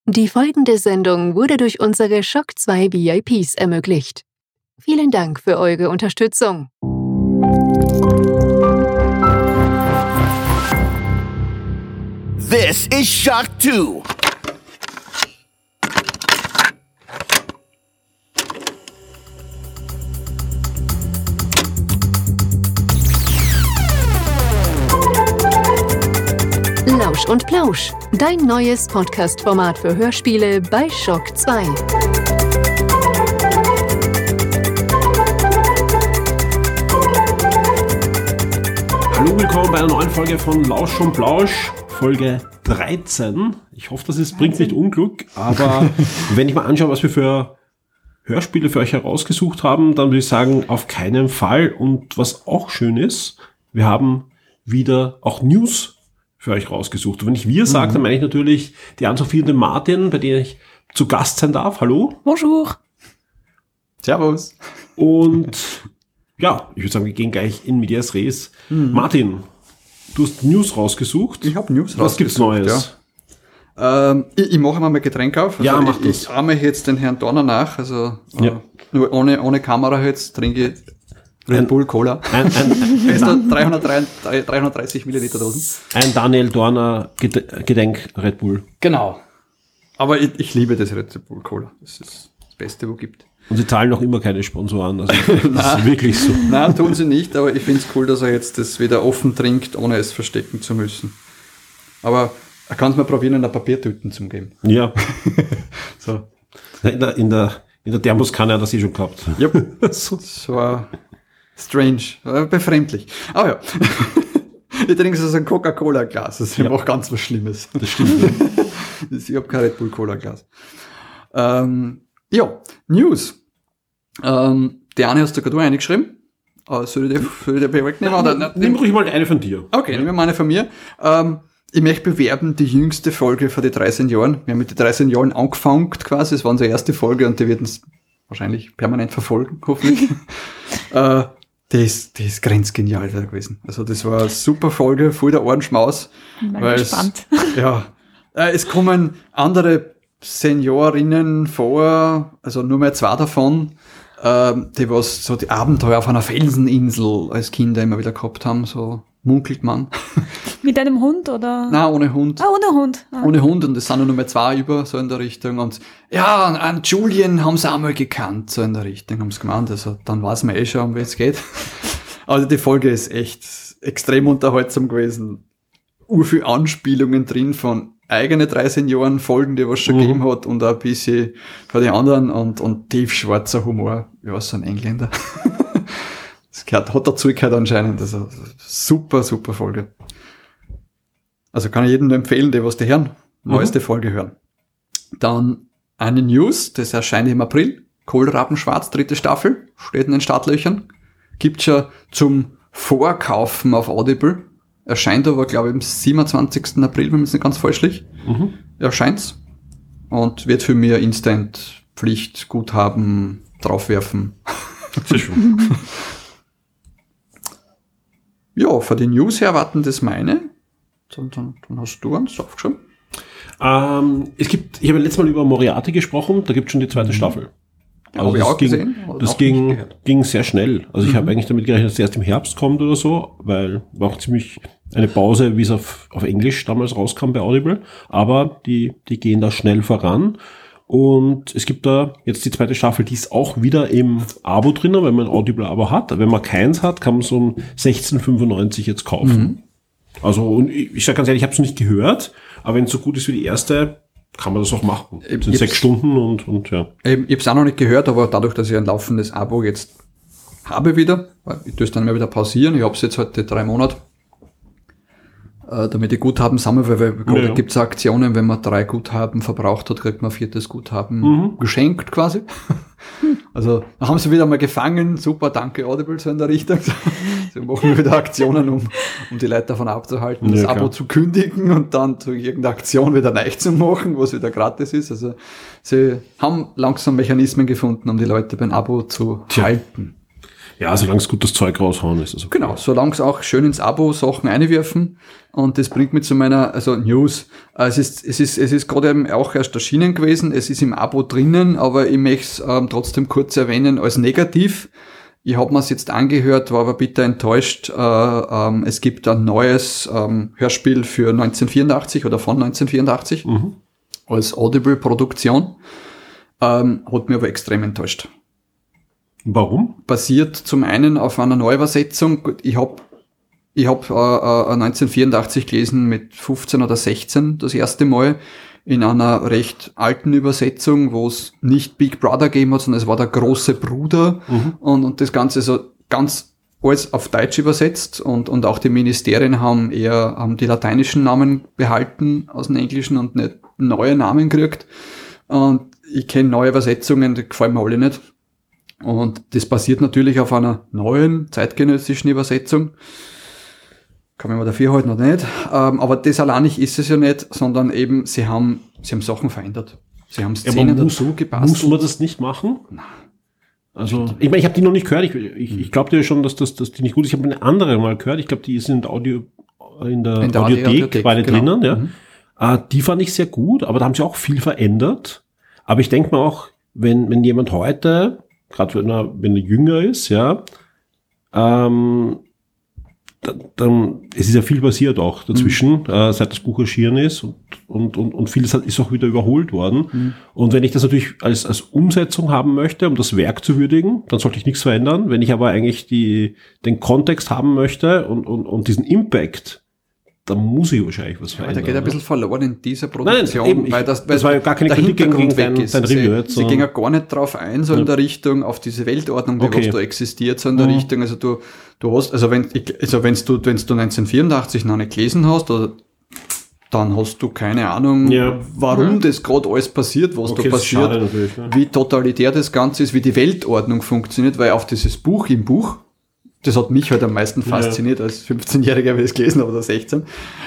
Die folgende Sendung wurde durch unsere Shock 2 VIPs ermöglicht. Vielen Dank für eure Unterstützung. This is Shock 2. Lausch und Plausch, dein neues Podcast-Format für Hörspiele bei Shock 2. Hallo, willkommen bei einer neuen Folge von Lausch und Plausch, Folge 13. Ich hoffe, bringt nicht Unglück, aber wenn ich mal anschaue, was wir für Hörspiele für euch herausgesucht haben, dann würde ich sagen, auf keinen Fall. Und was auch schön ist, wir haben wieder auch News für euch rausgesucht. Und wenn ich wir sage, dann meine ich natürlich die Ann-Sophie und den Martin, bei denen ich zu Gast sein darf. Hallo. Bonjour. Servus. Und ja, ich würde sagen, wir gehen gleich in medias res. Martin, du hast News rausgesucht. Ich habe News rausgesucht. Was gibt's Neues? Ja. Ich mache mal Getränk auf. Also mach das. Ich ahme jetzt den Herrn Dorner nach. Also nur ohne Kamera jetzt trinke ich Red Bull Cola. Ist da 330 Milliliter Dosen. Ein Daniel Dorner Gedenk Red Bull. Genau. Aber ich liebe das Red Bull Cola. Das ist das Beste, wo gibt. Und sie zahlen noch immer keine Sponsoren. Also das ist wirklich so. Nein, tun sie nicht, aber ich finde es cool, dass er jetzt das wieder offen trinkt, ohne es verstecken zu müssen. Aber er kann es mal probieren, in der Papiertüten zu geben. Ja. So. In der Thermoskanne hat er sie schon gehabt. Ja, das war strange, befremdlich. Aber ja, ich trinke so ein Coca-Cola-Glas, das ist ja auch ganz was Schlimmes. Das stimmt. Ich habe kein Red Bull Cola-Glas. Ja, News. Die Anne hast du gerade eingeschrieben. Soll ich die wegnehmen? Oder? Nimm ruhig mal eine von dir. Okay, nehmen wir mal eine von mir. Ich möchte bewerben die jüngste Folge von den 13 Jahren. Wir haben mit den 13 Jahren angefangen quasi. Es war unsere erste Folge und die werden es wahrscheinlich permanent verfolgen, hoffentlich. Die ist grenzgenial gewesen. Also das war eine super Folge, voll der Ohrenschmaus. Ich bin gespannt. Es kommen andere Seniorinnen vor, also nur mehr 2 davon, die was so die Abenteuer auf einer Felseninsel als Kinder immer wieder gehabt haben, so munkelt man. Mit einem Hund, oder? Nein, ohne Hund. Ohne Hund. Ohne Hund, und es sind nur mehr 2 über, so in der Richtung. Und ja, an Julian haben sie auch mal gekannt, so in der Richtung, haben sie gemeint. Also dann weiß man schon, um wen es geht. Also die Folge ist echt extrem unterhaltsam gewesen. Viel Anspielungen drin von eigene 13 Jahren Folgen, die was schon gegeben hat, und auch ein bisschen von den anderen, und tiefschwarzer Humor. Ja, so ein Engländer. Das hat dazu gehört anscheinend. Also super, super Folge. Also kann ich jedem nur empfehlen, der was die hören, neueste Folge hören. Dann eine News, das erscheint im April. Kohlrabenschwarz, 3. Staffel, steht in den Startlöchern. Gibt schon zum Vorkaufen auf Audible. Erscheint aber, glaube ich, am 27. April, wenn man es nicht ganz falsch liegt. Erscheint's. Und wird für mich ein Instant-Pflicht-Guthaben draufwerfen. Sehr schön. Ja, von den News her warten das meine. Dann hast du uns aufgeschrieben. Ich habe letztes Mal über Moriarty gesprochen, da gibt es schon die 2. Staffel. Also habe ich auch gesehen. Das ging sehr schnell. Also ich habe eigentlich damit gerechnet, dass es erst im Herbst kommt oder so, weil war auch ziemlich eine Pause, wie es auf Englisch damals rauskam bei Audible. Aber die gehen da schnell voran. Und es gibt da jetzt die 2. Staffel, die ist auch wieder im Abo drinnen, wenn man ein Audible-Abo hat. Wenn man keins hat, kann man so um 16,95 jetzt kaufen. Also, und ich sage ganz ehrlich, ich habe es noch nicht gehört, aber wenn es so gut ist wie die erste, kann man das auch machen. Es sind 6 Stunden und ja. Ich habe es auch noch nicht gehört, aber dadurch, dass ich ein laufendes Abo jetzt habe wieder, weil ich tue es dann mal wieder pausieren, ich habe es jetzt heute 3 Monate, damit ich Guthaben sammle, weil gibt es Aktionen, wenn man 3 Guthaben verbraucht hat, kriegt man ein 4. Guthaben geschenkt quasi. Also da haben sie wieder mal gefangen, super, danke Audible, so in der Richtung. Sie machen wieder Aktionen, um die Leute davon abzuhalten, das Abo zu kündigen und dann zu irgendeiner Aktion wieder neu zu machen, was wieder gratis ist. Also sie haben langsam Mechanismen gefunden, um die Leute beim Abo zu halten. Ja, solange es gutes Zeug raushauen ist. Also Genau, solange es auch schön ins Abo Sachen einwerfen. Und das bringt mich zu meiner, News. Es ist gerade eben auch erst erschienen gewesen. Es ist im Abo drinnen, aber ich möchte es trotzdem kurz erwähnen als negativ. Ich habe mir es jetzt angehört, war aber bitter enttäuscht. Es gibt ein neues Hörspiel für 1984 oder von 1984 als Audible-Produktion. Hat mich aber extrem enttäuscht. Warum? Basiert zum einen auf einer Neuübersetzung. Ich hab 1984 gelesen mit 15 oder 16 das erste Mal in einer recht alten Übersetzung, wo es nicht Big Brother gegeben hat, sondern es war der große Bruder und das Ganze so ganz alles auf Deutsch übersetzt und auch die Ministerien haben die lateinischen Namen behalten aus dem Englischen und nicht neue Namen gekriegt. Und ich kenne neue Übersetzungen, die gefallen mir alle nicht. Und das basiert natürlich auf einer neuen zeitgenössischen Übersetzung. Kann man mal dafür halten oder nicht. Aber das alleinig ist es ja nicht, sondern eben, sie haben Sachen verändert. Sie haben Szenen dazu gepasst. Muss man das nicht machen? Nein. Also, ich meine, ich habe die noch nicht gehört. Ich glaube dir schon, dass die nicht gut ist. Ich habe eine andere mal gehört. Ich glaube, die ist in der Audiothek beide drinnen. Ja. Die fand ich sehr gut, aber da haben sie auch viel verändert. Aber ich denke mir auch, wenn jemand heute, gerade wenn er jünger ist, ja, dann es ist ja viel passiert auch dazwischen, seit das Buch erschienen ist und vieles ist auch wieder überholt worden. Und wenn ich das natürlich als Umsetzung haben möchte, um das Werk zu würdigen, dann sollte ich nichts verändern. Wenn ich aber eigentlich den Kontext haben möchte und diesen Impact, dann muss ich wahrscheinlich was verändern. Der geht ein bisschen verloren in dieser Produktion, Nein, weil das war ja gar keine Kritik gegen dein Review jetzt. Sie gehen ja gar nicht drauf ein, so in der Richtung auf diese Weltordnung, die was da existiert, so in der Richtung, also du hast, wenn du 1984 noch nicht gelesen hast, dann hast du keine Ahnung, warum das gerade alles passiert, was da passiert, wie totalitär das Ganze ist, wie die Weltordnung funktioniert, weil auf dieses Buch im Buch, das hat mich halt am meisten fasziniert als 15-Jähriger, wenn ich es gelesen habe, oder 16,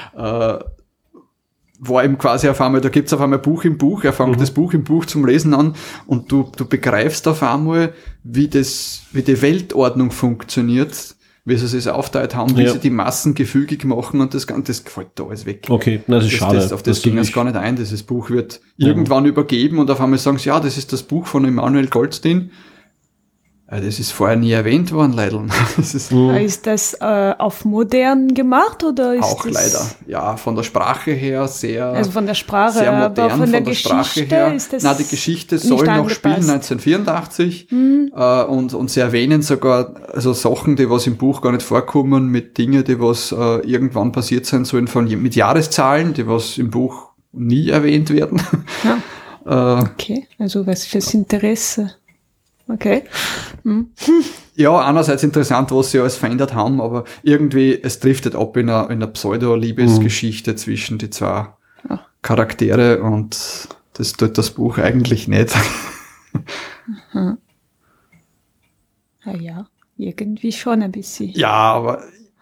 war eben quasi auf einmal, da gibt's auf einmal Buch im Buch, er fängt das Buch im Buch zum Lesen an und du begreifst auf einmal, wie die Weltordnung funktioniert, wie sie es aufteilt haben, wie sie die Massen gefügig machen und das gefällt da alles weg. Okay, das ist schade. Auf das ging es gar nicht ein, dieses Buch wird irgendwann übergeben und auf einmal sagen sie, ja, das ist das Buch von Emanuel Goldstein. Das ist vorher nie erwähnt worden, leider. Ist das auf modern gemacht oder ist auch das leider, ja, von der Sprache her sehr, also von der Sprache, sehr modern, aber von der Sprache Geschichte her. ist das die Geschichte soll noch spielen 1984 und sie erwähnen sogar also Sachen, die was im Buch gar nicht vorkommen, mit Dingen, die was irgendwann passiert sein sollen, mit Jahreszahlen, die was im Buch nie erwähnt werden. Ja. Okay, also was fürs Interesse. Okay. Ja, einerseits interessant, was sie alles verändert haben, aber irgendwie, es driftet ab in einer Pseudo-Liebesgeschichte zwischen die zwei Charaktere und das tut das Buch eigentlich nicht. Ja, irgendwie schon ein bisschen. Ja, aber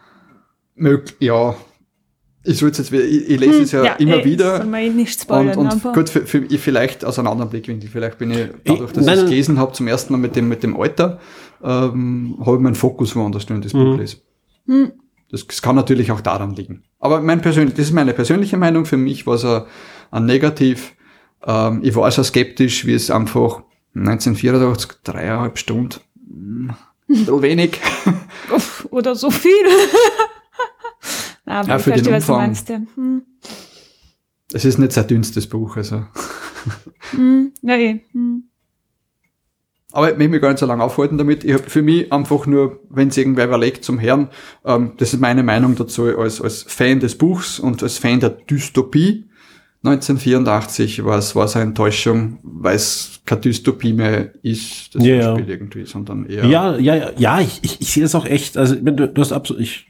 ich lese es immer wieder. Soll man nicht spoilern, und gut, für vielleicht aus einem anderen Blickwinkel. Vielleicht bin ich, dadurch, dass ich es gelesen habe, zum ersten Mal mit dem Alter, habe ich meinen Fokus woanders, wenn ich das Buch lese. Das kann natürlich auch daran liegen. Aber das ist meine persönliche Meinung. Für mich war es ein Negativ. Ich war so skeptisch, wie es einfach 1984, 3,5 Stunden, so wenig. Oder so viel. Aber ich verstehe, was du meinst. Ja. Es ist nicht sein dünnstes Buch, also. Aber ich möchte mich gar nicht so lange aufhalten damit. Ich habe für mich einfach nur, wenn es irgendwer überlegt zum Hören, das ist meine Meinung dazu als Fan des Buchs und als Fan der Dystopie. 1984 war es eine Enttäuschung, weil es keine Dystopie mehr ist, das Spiel irgendwie, sondern eher... Ja, ich sehe das auch echt, also du hast absolut, ich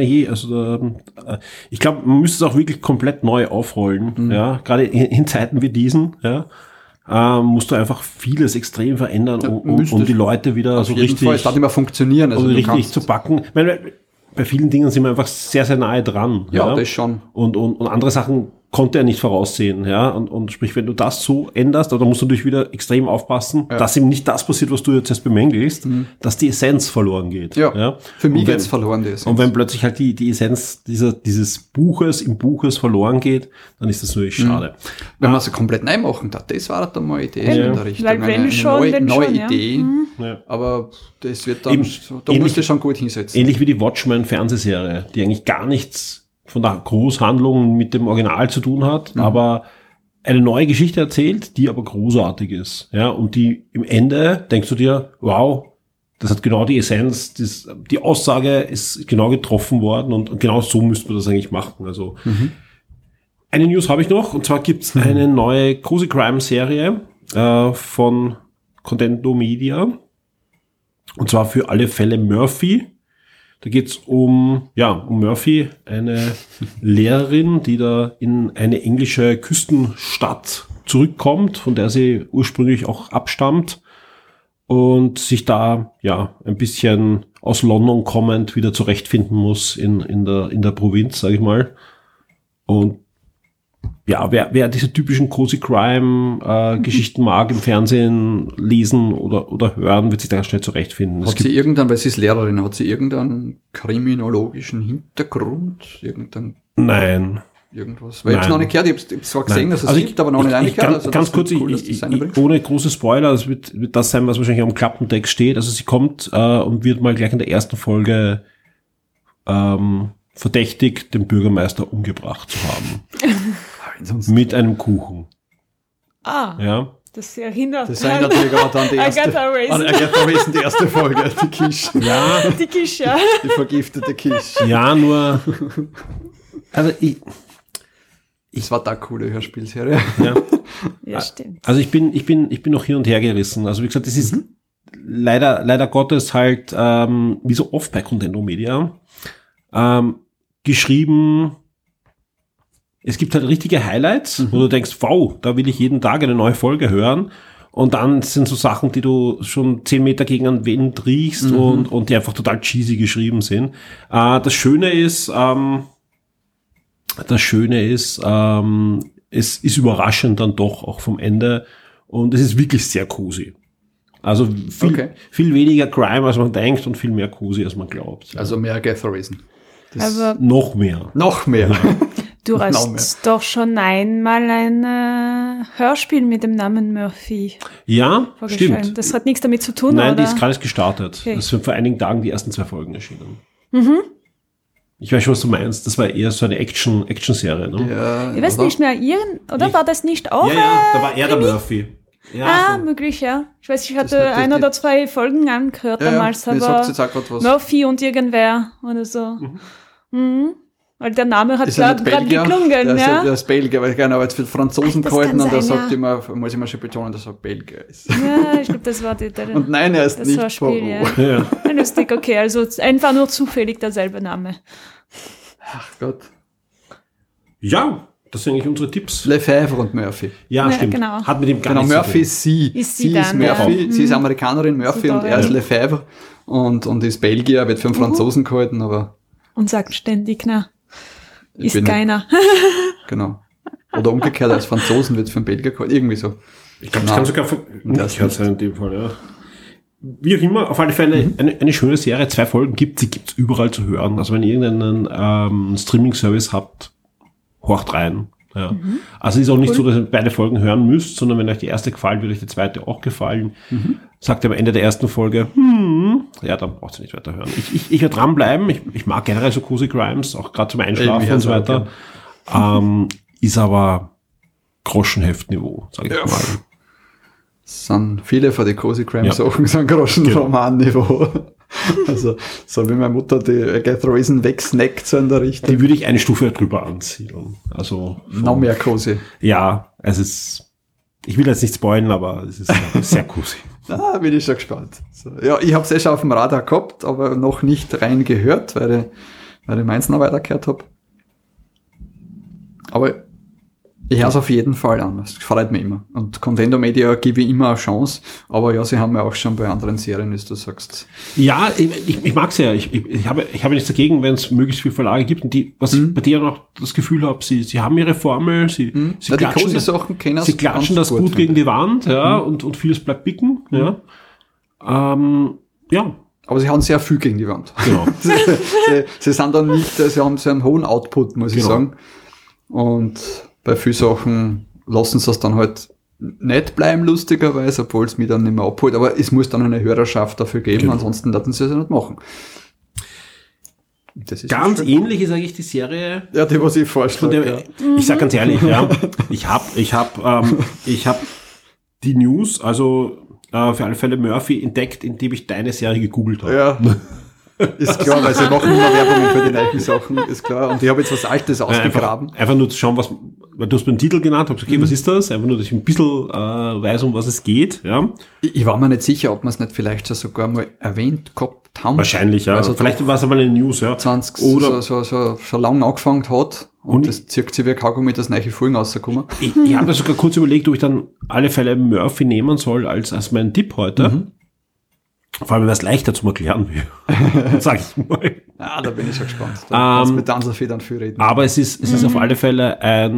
glaube, man müsste es auch wirklich komplett neu aufrollen, ja, gerade in Zeiten wie diesen, musst du einfach vieles extrem verändern, um die Leute wieder so richtig... Es darf nicht mehr funktionieren. Also richtig zu backen. Ich meine, bei vielen Dingen sind wir einfach sehr, sehr nahe dran. Ja, das schon. Und andere Sachen konnte er nicht voraussehen, ja, und sprich, wenn du das so änderst, dann musst du natürlich wieder extrem aufpassen, dass eben nicht das passiert, was du jetzt erst bemängelst, dass die Essenz verloren geht. Ja. Für mich geht's verloren, die Essenz. Und wenn plötzlich halt die Essenz dieses Buches verloren geht, dann ist das natürlich schade. Wenn man sie komplett neu machen darf, das war dann mal eine Idee in der Richtung. Weil wenn eine neue ja. Idee, aber das wird dann, da musst du schon gut hinsetzen. Ähnlich wie die Watchmen-Fernsehserie, die eigentlich gar nichts von der Großhandlung mit dem Original zu tun hat, aber eine neue Geschichte erzählt, die aber großartig ist. Ja, und die im Ende denkst du dir, wow, das hat genau die Essenz, die Aussage ist genau getroffen worden und genau so müsste man das eigentlich machen. Also eine News habe ich noch, und zwar gibt's eine neue Cozy Crime Serie von Contendo Media, und zwar für alle Fälle Murphy. Da geht's um Murphy, eine Lehrerin, die da in eine englische Küstenstadt zurückkommt, von der sie ursprünglich auch abstammt, und sich da ein bisschen aus London kommend wieder zurechtfinden muss in der Provinz, sag ich mal. Und wer diese typischen Cozy Crime Geschichten mag, im Fernsehen lesen oder hören, wird sich da ganz schnell zurechtfinden. Hat sie weil sie ist Lehrerin, hat sie irgendeinen kriminologischen Hintergrund? Nein. Irgendwas? Weil ich hab's noch nicht gehört, ich hab's zwar gesehen, dass es gibt, aber noch nicht reingehört. Ganz kurz, ohne große Spoiler, das wird das sein, was wahrscheinlich am Klappentext steht. Also sie kommt und wird mal gleich in der ersten Folge verdächtigt, den Bürgermeister umgebracht zu haben. Mit einem Kuchen. Ja. Das erinnert mich gerade an die erste Agatha Raisin, die erste Folge, die Quiche. Ja. Die Quiche, ja. Die vergiftete Quiche. Ja, nur, also das war da eine coole Hörspielserie. Ja, stimmt. Also ich bin noch hin und her gerissen. Also wie gesagt, das ist leider Gottes halt, wie so oft bei Contendo Media, geschrieben. Es gibt halt richtige Highlights, wo du denkst, wow, da will ich jeden Tag eine neue Folge hören. Und dann sind so Sachen, die du schon 10 Meter gegen einen Wind riechst und die einfach total cheesy geschrieben sind. Das Schöne ist, es ist überraschend dann doch auch vom Ende, und es ist wirklich sehr cozy. Also viel weniger Crime, als man denkt, und viel mehr cozy, als man glaubt. Also mehr Agatha Raisin. Noch mehr. Du hast doch schon einmal ein Hörspiel mit dem Namen Murphy. Ja, stimmt. Das hat nichts damit zu tun, Nein, oder? die ist gerade gestartet. Okay. Das sind vor einigen Tagen die ersten 2 Folgen erschienen. Ich weiß schon, was du meinst. Das war eher so eine Action-Serie, ne? Ja, ich weiß nicht mehr, war das nicht auch? Ja, da war er der Murphy. Ja, möglich, ja. Ich weiß, ich hatte 1 oder 2 Folgen angehört damals, aber Murphy und irgendwer oder so. Weil der Name hat gerade geklungen, Der ist Belgier, weil ich gerne aber für Franzosen gehalten, und er sagt immer, muss ich mal schon betonen, dass er Belgier ist. Ja, ich glaube, das war der und nein, er ist das nicht Spiel, ja. Lustig, okay, also einfach nur zufällig derselbe Name. Ach Gott. Ja, das sind eigentlich unsere Tipps. Lefebvre und Murphy. Ja, stimmt. Genau. Hat mit dem gar nichts Murphy zu tun. ist sie ist Murphy, sie ist Amerikanerin, Murphy, und er ist Lefebvre und ist Belgier, wird für einen Franzosen gehalten, aber... Und sagt ständig, ist keiner. Genau. Oder umgekehrt, als Franzosen wird für einen Belgier gehalten, irgendwie so. Ich glaube, das kann sogar umgekehrt sein in dem Fall, ja. Wie auch immer, auf alle Fälle eine schöne Serie, 2 Folgen gibt's überall zu hören. Also wenn ihr irgendeinen Streaming-Service habt, horcht rein. Ja. Also es ist auch nicht so, dass ihr beide Folgen hören müsst, sondern wenn euch die erste gefallen, wird euch die zweite auch gefallen. Sagt ihr am Ende der ersten Folge, ja, dann braucht ihr nicht weiter hören. Ich werde dranbleiben. Ich mag generell so Cozy Crimes, auch gerade zum Einschlafen und so weiter. Ist aber Groschenheftniveau, sage ich mal. Sind viele von den Cozy Crime Sachen sind Groschenroman-Niveau. Also, so wie meine Mutter die Agatha Raisin wegsnackt, so in der Richtung. Die würde ich eine Stufe drüber ansiedeln. Also, noch mehr cozy. Ja, es ist, ich will jetzt nicht spoilen, aber es ist sehr cozy. Bin ich schon gespannt. So, ja, ich habe es schon auf dem Radar gehabt, aber noch nicht rein gehört, weil ich meins noch weitergehört habe. Aber Ich höre es auf jeden Fall an, das freut mich immer. Und Contendo Media gebe ich immer eine Chance, aber ja, sie haben ja auch schon bei anderen Serien, wie du sagst. Ja, ich mag es ja. Ich habe nichts dagegen, wenn es möglichst viele Verlage gibt und die, was ich bei dir noch das Gefühl habe, sie haben ihre Formel, sie klatschen das gut gegen die Wand, ja, und vieles bleibt bicken, ja. Ja. Aber sie haben sehr viel gegen die Wand. Genau. sie sind dann nicht, sie haben einen hohen Output, muss ich sagen. Und bei vielen Sachen lassen sie es dann halt nicht bleiben, lustigerweise, obwohl es mich dann nicht mehr abholt. Aber es muss dann eine Hörerschaft dafür geben, ansonsten würden sie es ja nicht machen. Das ist ganz ähnlich ist eigentlich die Serie. Ja, die, was ich vorstelle. Ich sag ganz ehrlich, ja, ich hab die News, also für alle Fälle Murphy entdeckt, indem ich deine Serie gegoogelt habe. Ja. Ist klar, weil sie machen immer Werbung für die neuen Sachen, ist klar. Und ich habe jetzt was Altes ausgegraben. Einfach nur zu schauen, weil du hast den Titel genannt, habe gesagt, okay, was ist das? Einfach nur, dass ich ein bisschen weiß, um was es geht. Ja. Ich war mir nicht sicher, ob wir es nicht vielleicht schon sogar mal erwähnt gehabt haben. Wahrscheinlich, ja. Also vielleicht war es einmal eine News, ja. 20 oder so lang angefangen hat. Und das zirkt sich wie Kaugummi, dass neue Folgen rauskommen. Ich habe mir sogar kurz überlegt, ob ich dann alle Fälle Murphy nehmen soll als meinen Tipp heute. Vor allem, wenn es leichter zum Erklären will. Sag ich mal. Ja, da bin ich schon gespannt. Da kannst du mit dann so viel dann viel reden. Aber es ist auf alle Fälle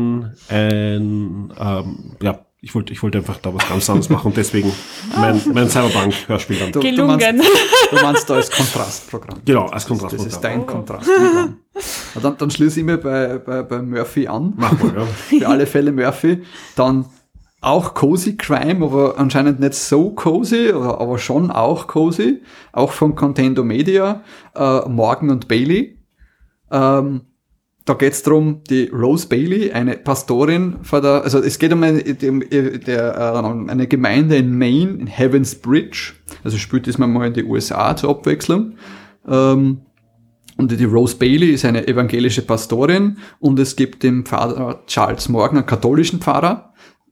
ich wollte einfach da was ganz anderes machen und deswegen mein Cyberpunk-Hörspiel dann. Gelungen. Du meinst da als Kontrastprogramm. Genau, als Kontrastprogramm. Das ist dein Kontrastprogramm. Dann schließe ich mir bei Murphy an. Mach mal, ja. Für alle Fälle Murphy. Dann auch Cozy Crime, aber anscheinend nicht so cozy, aber schon auch cozy. Auch von Contendo Media, Morgan und Bailey. Da geht's drum, die Rose Bailey, eine Pastorin also es geht um eine Gemeinde in Maine, in Heaven's Bridge. Also spielt diesmal mal in die USA zur Abwechslung. Und die Rose Bailey ist eine evangelische Pastorin und es gibt den Pfarrer Charles Morgan, einen katholischen Pfarrer.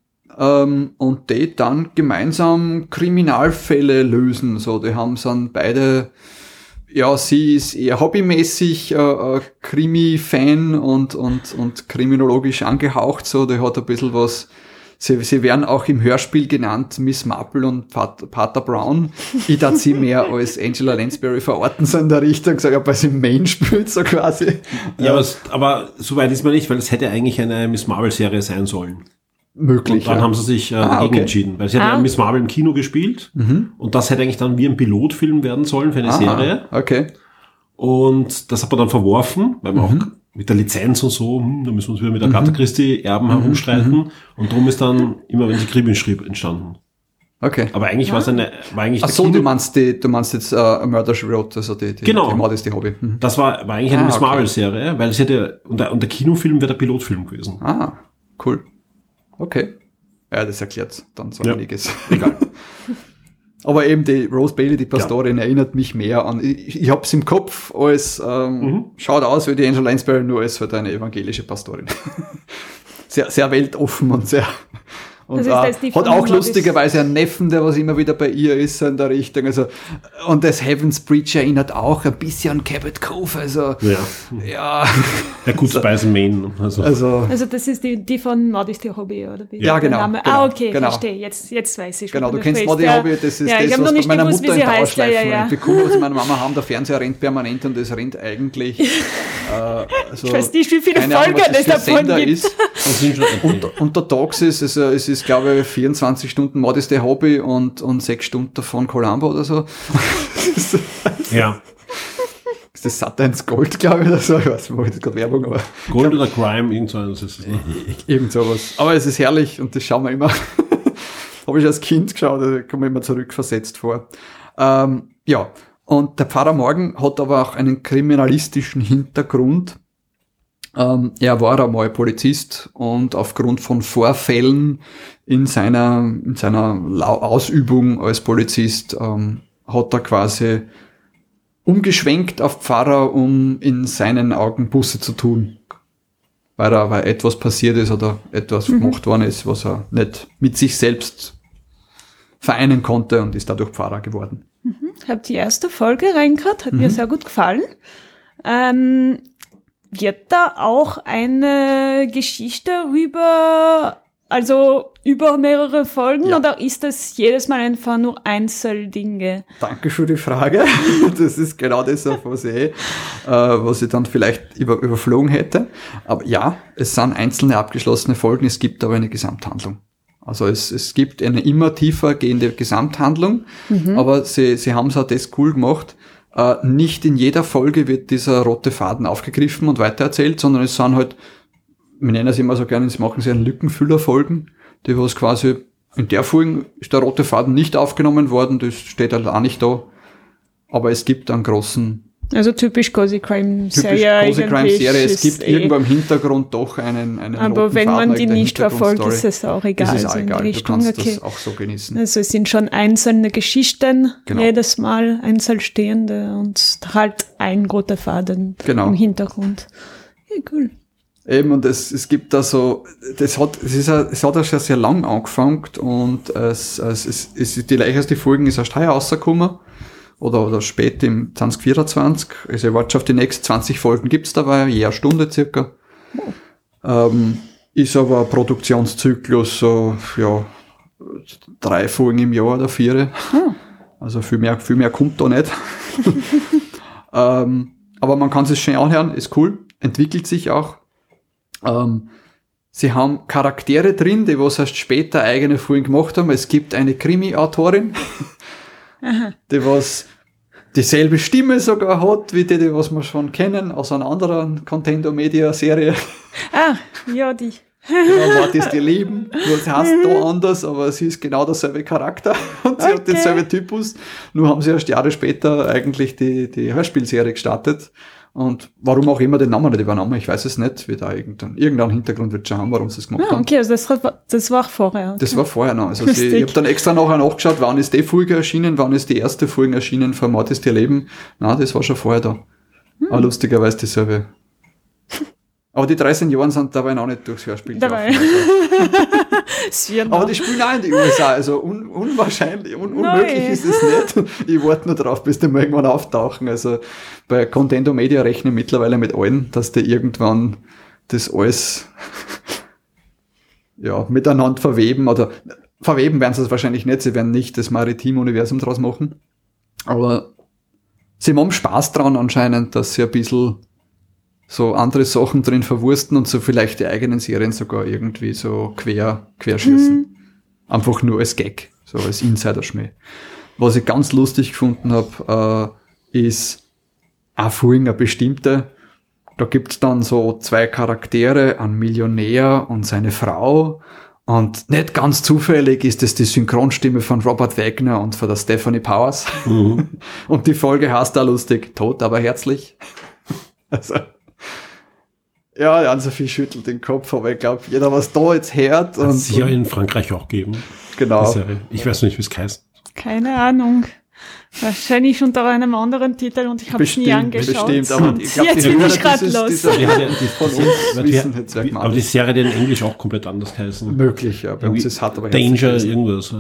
Und die dann gemeinsam Kriminalfälle lösen. So, die haben dann beide, ja, sie ist eher hobbymäßig Krimi-Fan und kriminologisch angehaucht. So, die hat ein bisschen was. Sie werden auch im Hörspiel genannt Miss Marple und Pater Brown. Ich darf sie mehr als Angela Lansbury verorten, so in der Richtung, sag ich, weil sie Main spielt, so quasi. Ja, aber so weit ist man nicht, weil es hätte eigentlich eine Miss Marvel-Serie sein sollen. Möglich. Und dann haben sie sich dagegen entschieden, weil sie hat ja Miss Marvel im Kino gespielt und das hätte eigentlich dann wie ein Pilotfilm werden sollen für eine Serie. Okay. Und das hat man dann verworfen, weil man auch mit der Lizenz und so, da müssen wir uns wieder mit Agatha Christie Erben herumstreiten und darum ist dann immer, wenn sie Krimi schrieb, entstanden. Okay. Aber eigentlich war eigentlich ach so, du meinst jetzt Murder, She Wrote, also die Mord ist die Hobby. Das war eigentlich eine Miss Marvel-Serie, weil sie hätte, und der Kinofilm wäre der Pilotfilm gewesen. Ah, cool. Okay. Ja, das erklärt dann so einiges. Egal. Aber eben die Rose Bailey, die Pastorin, erinnert mich mehr an, ich hab's im Kopf als, schaut aus wie die Angela Lansbury, nur als halt eine evangelische Pastorin. Sehr, sehr weltoffen und sehr, und hat auch lustigerweise einen Neffen, der was immer wieder bei ihr ist, so in der Richtung. Also, und das Heaven's Bridge erinnert auch ein bisschen an Cabot Cove. Also, ja. Der Good Spice Maine. Also das ist die von Mord ist die Hobby, oder wie? Ja, genau. Okay, verstehe. Jetzt weiß ich schon. Genau, du kennst Mord ist die Hobby, das ist das, was bei meiner Mutter in Dauerschleifen rennt. Die Kuh, was meine Mama haben, der Fernseher rennt permanent und das rennt eigentlich, ich weiß nicht, wie viele Folgen es davon gibt. Und der Tags ist, es ist, glaube ich, 24 Stunden Mord ist der Hobby und 6 Stunden davon Columbo oder so. Ja. Ist das Satans Gold, glaube ich, oder so? Ich weiß nicht, jetzt gerade Werbung, aber. Gold oder Crime, irgend so ist es, ne? Irgend sowas. Aber es ist herrlich und das schauen wir immer. Habe ich als Kind geschaut, da komme ich immer zurückversetzt vor. Ja. Und der Pfarrer Morgan hat aber auch einen kriminalistischen Hintergrund. Er war einmal Polizist und aufgrund von Vorfällen in seiner Ausübung als Polizist hat er quasi umgeschwenkt auf Pfarrer, um in seinen Augen Buße zu tun. Weil etwas passiert ist oder etwas gemacht worden ist, was er nicht mit sich selbst vereinen konnte und ist dadurch Pfarrer geworden. Ich habe die erste Folge reingehört, hat mir sehr gut gefallen. wird da auch eine Geschichte über mehrere Folgen oder ist das jedes Mal einfach nur Einzeldinge? Danke für die Frage. Das ist genau das, was ich dann vielleicht überflogen hätte. Aber ja, es sind einzelne abgeschlossene Folgen, es gibt aber eine Gesamthandlung. Also es gibt eine immer tiefer gehende Gesamthandlung, aber sie haben es auch das cool gemacht. Nicht in jeder Folge wird dieser rote Faden aufgegriffen und weitererzählt, sondern es sind halt, wir nennen es immer so gerne, sie machen Lückenfüllerfolgen, die was quasi, in der Folge ist der rote Faden nicht aufgenommen worden, das steht halt auch nicht da, aber es gibt einen großen... Also typisch Cozy Crime Serie. Es gibt irgendwo im Hintergrund doch einen aber roten wenn Faden man die nicht verfolgt, ist es auch egal. Ist es auch egal, du kannst das auch so genießen. Also es sind schon einzelne Geschichten, jedes Mal einzelstehende und halt ein roter Faden im Hintergrund. Ja, cool. Eben, und es gibt da so, es hat ja schon sehr lang angefangen und die leichteste Folgen ist erst heuer rausgekommen. Oder spät im 2024. Also ich warte schon auf die nächsten 20 Folgen gibt's dabei, je eine Stunde circa. Ist aber ein Produktionszyklus, so, 3 Folgen im Jahr oder 4. Also viel mehr kommt da nicht. Aber man kann es schön anhören, ist cool, entwickelt sich auch. Sie haben Charaktere drin, die was erst später eigene Folgen gemacht haben. Es gibt eine Krimi-Autorin, die was dieselbe Stimme sogar hat, wie die was wir schon kennen, aus einer anderen Contendo-Media-Serie. Die. Genau, Mord ist ihr Leben. Das heißt da anders, aber sie ist genau derselbe Charakter und sie hat denselben Typus. Nur haben sie erst Jahre später eigentlich die Hörspielserie gestartet. Und warum auch immer den Namen nicht übernommen, ich weiß es nicht, wie da irgendein Hintergrund wird schon haben, warum sie es gemacht haben. Okay, also das war vorher. Okay. Das war vorher noch. Also ich habe dann extra nachher nachgeschaut, wann ist die Folge erschienen, wann ist die erste Folge erschienen von Mord ist ihr Leben. Nein, das war schon vorher da. Aber lustigerweise dieselbe. Aber die 13 Jahre sind dabei noch nicht durchs Hörspiel dabei. Aber die spielen auch in die USA, also unwahrscheinlich, unmöglich ist es nicht. Ich warte nur drauf, bis die mal irgendwann auftauchen. Also bei Contendo Media rechne ich mittlerweile mit allen, dass die irgendwann das alles miteinander verweben. Oder verweben werden sie es wahrscheinlich nicht, sie werden nicht das Maritim-Universum draus machen. Aber sie haben Spaß dran anscheinend, dass sie ein bisschen so andere Sachen drin verwursten und so vielleicht die eigenen Serien sogar irgendwie so querschießen. Einfach nur als Gag, so als Insider-Schmäh. Was ich ganz lustig gefunden habe, ist auch vorhin eine bestimmte, da gibt's dann so 2 Charaktere, ein Millionär und seine Frau und nicht ganz zufällig ist es die Synchronstimme von Robert Wagner und von der Stephanie Powers. Und die Folge heißt da lustig, tot, aber herzlich. Also ja, der Sophie schüttelt den Kopf, aber ich glaube, jeder, was da jetzt hört. Hat es hier in Frankreich auch geben. Genau. Ich weiß nicht, wie es heißt. Keine Ahnung. Wahrscheinlich unter einem anderen Titel und ich habe es nie angeschaut. Bestimmt, aber ich glaube, die Hörer aber die Serie die in Englisch auch komplett anders heißen. Möglich, ja. Bei uns ist hart, aber Danger, irgendwas.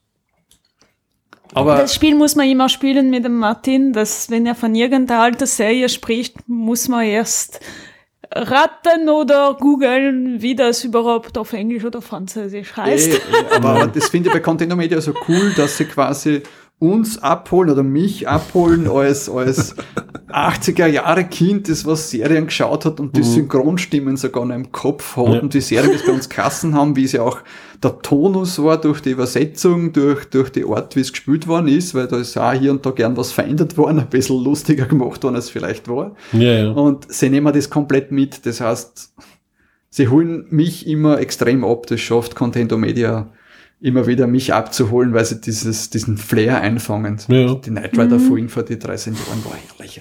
Aber das Spiel muss man immer spielen mit dem Martin, dass wenn er von irgendeiner alten Serie spricht, muss man erst raten oder googeln, wie das überhaupt auf Englisch oder Französisch heißt. Aber das finde ich bei Contendo Media so cool, dass sie quasi uns abholen oder mich abholen als 80er-Jahre-Kind, das was Serien geschaut hat und die Synchronstimmen sogar noch im Kopf hat und die Serien, die es bei uns Kassen haben, wie es ja auch der Tonus war durch die Übersetzung, durch die Art, wie es gespielt worden ist, weil da ist auch hier und da gern was verändert worden, ein bisschen lustiger gemacht worden, als es vielleicht war. Ja. Und sie nehmen das komplett mit. Das heißt, sie holen mich immer extrem ab. Das schafft Contendo Media immer wieder mich abzuholen, weil sie diesen Flair einfangen. Ja. Die Knight Rider Folgen vor die 13 Jahren war herrlich.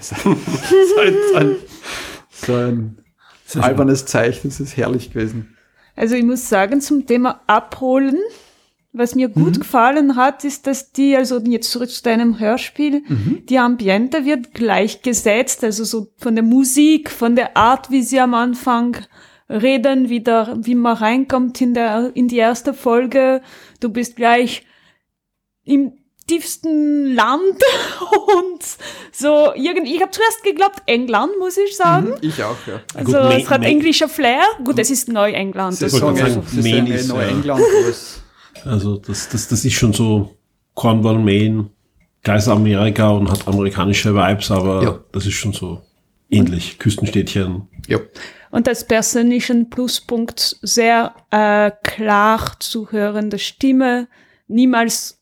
So ein albernes Zeichen, das ist herrlich gewesen. Also ich muss sagen, zum Thema Abholen, was mir gut gefallen hat, ist, dass also jetzt zurück zu deinem Hörspiel, die Ambiente wird gleichgesetzt, also so von der Musik, von der Art, wie sie am Anfang reden, wie man reinkommt in die erste Folge. Du bist gleich tiefsten Land und so ich habe zuerst geglaubt England, muss ich sagen. Ich auch, ja. Also Gut, es hat englischer Flair. Gut, es ist Neuengland. Sie Das sagen, sowieso. Maine ist, Neuengland. Also das ist schon so Cornwall, Maine, klar ist Amerika und hat amerikanische Vibes, aber das ist schon so ähnlich. Küstenstädtchen. Ja. Und als persönlichen Pluspunkt sehr klar zu hörende Stimme, niemals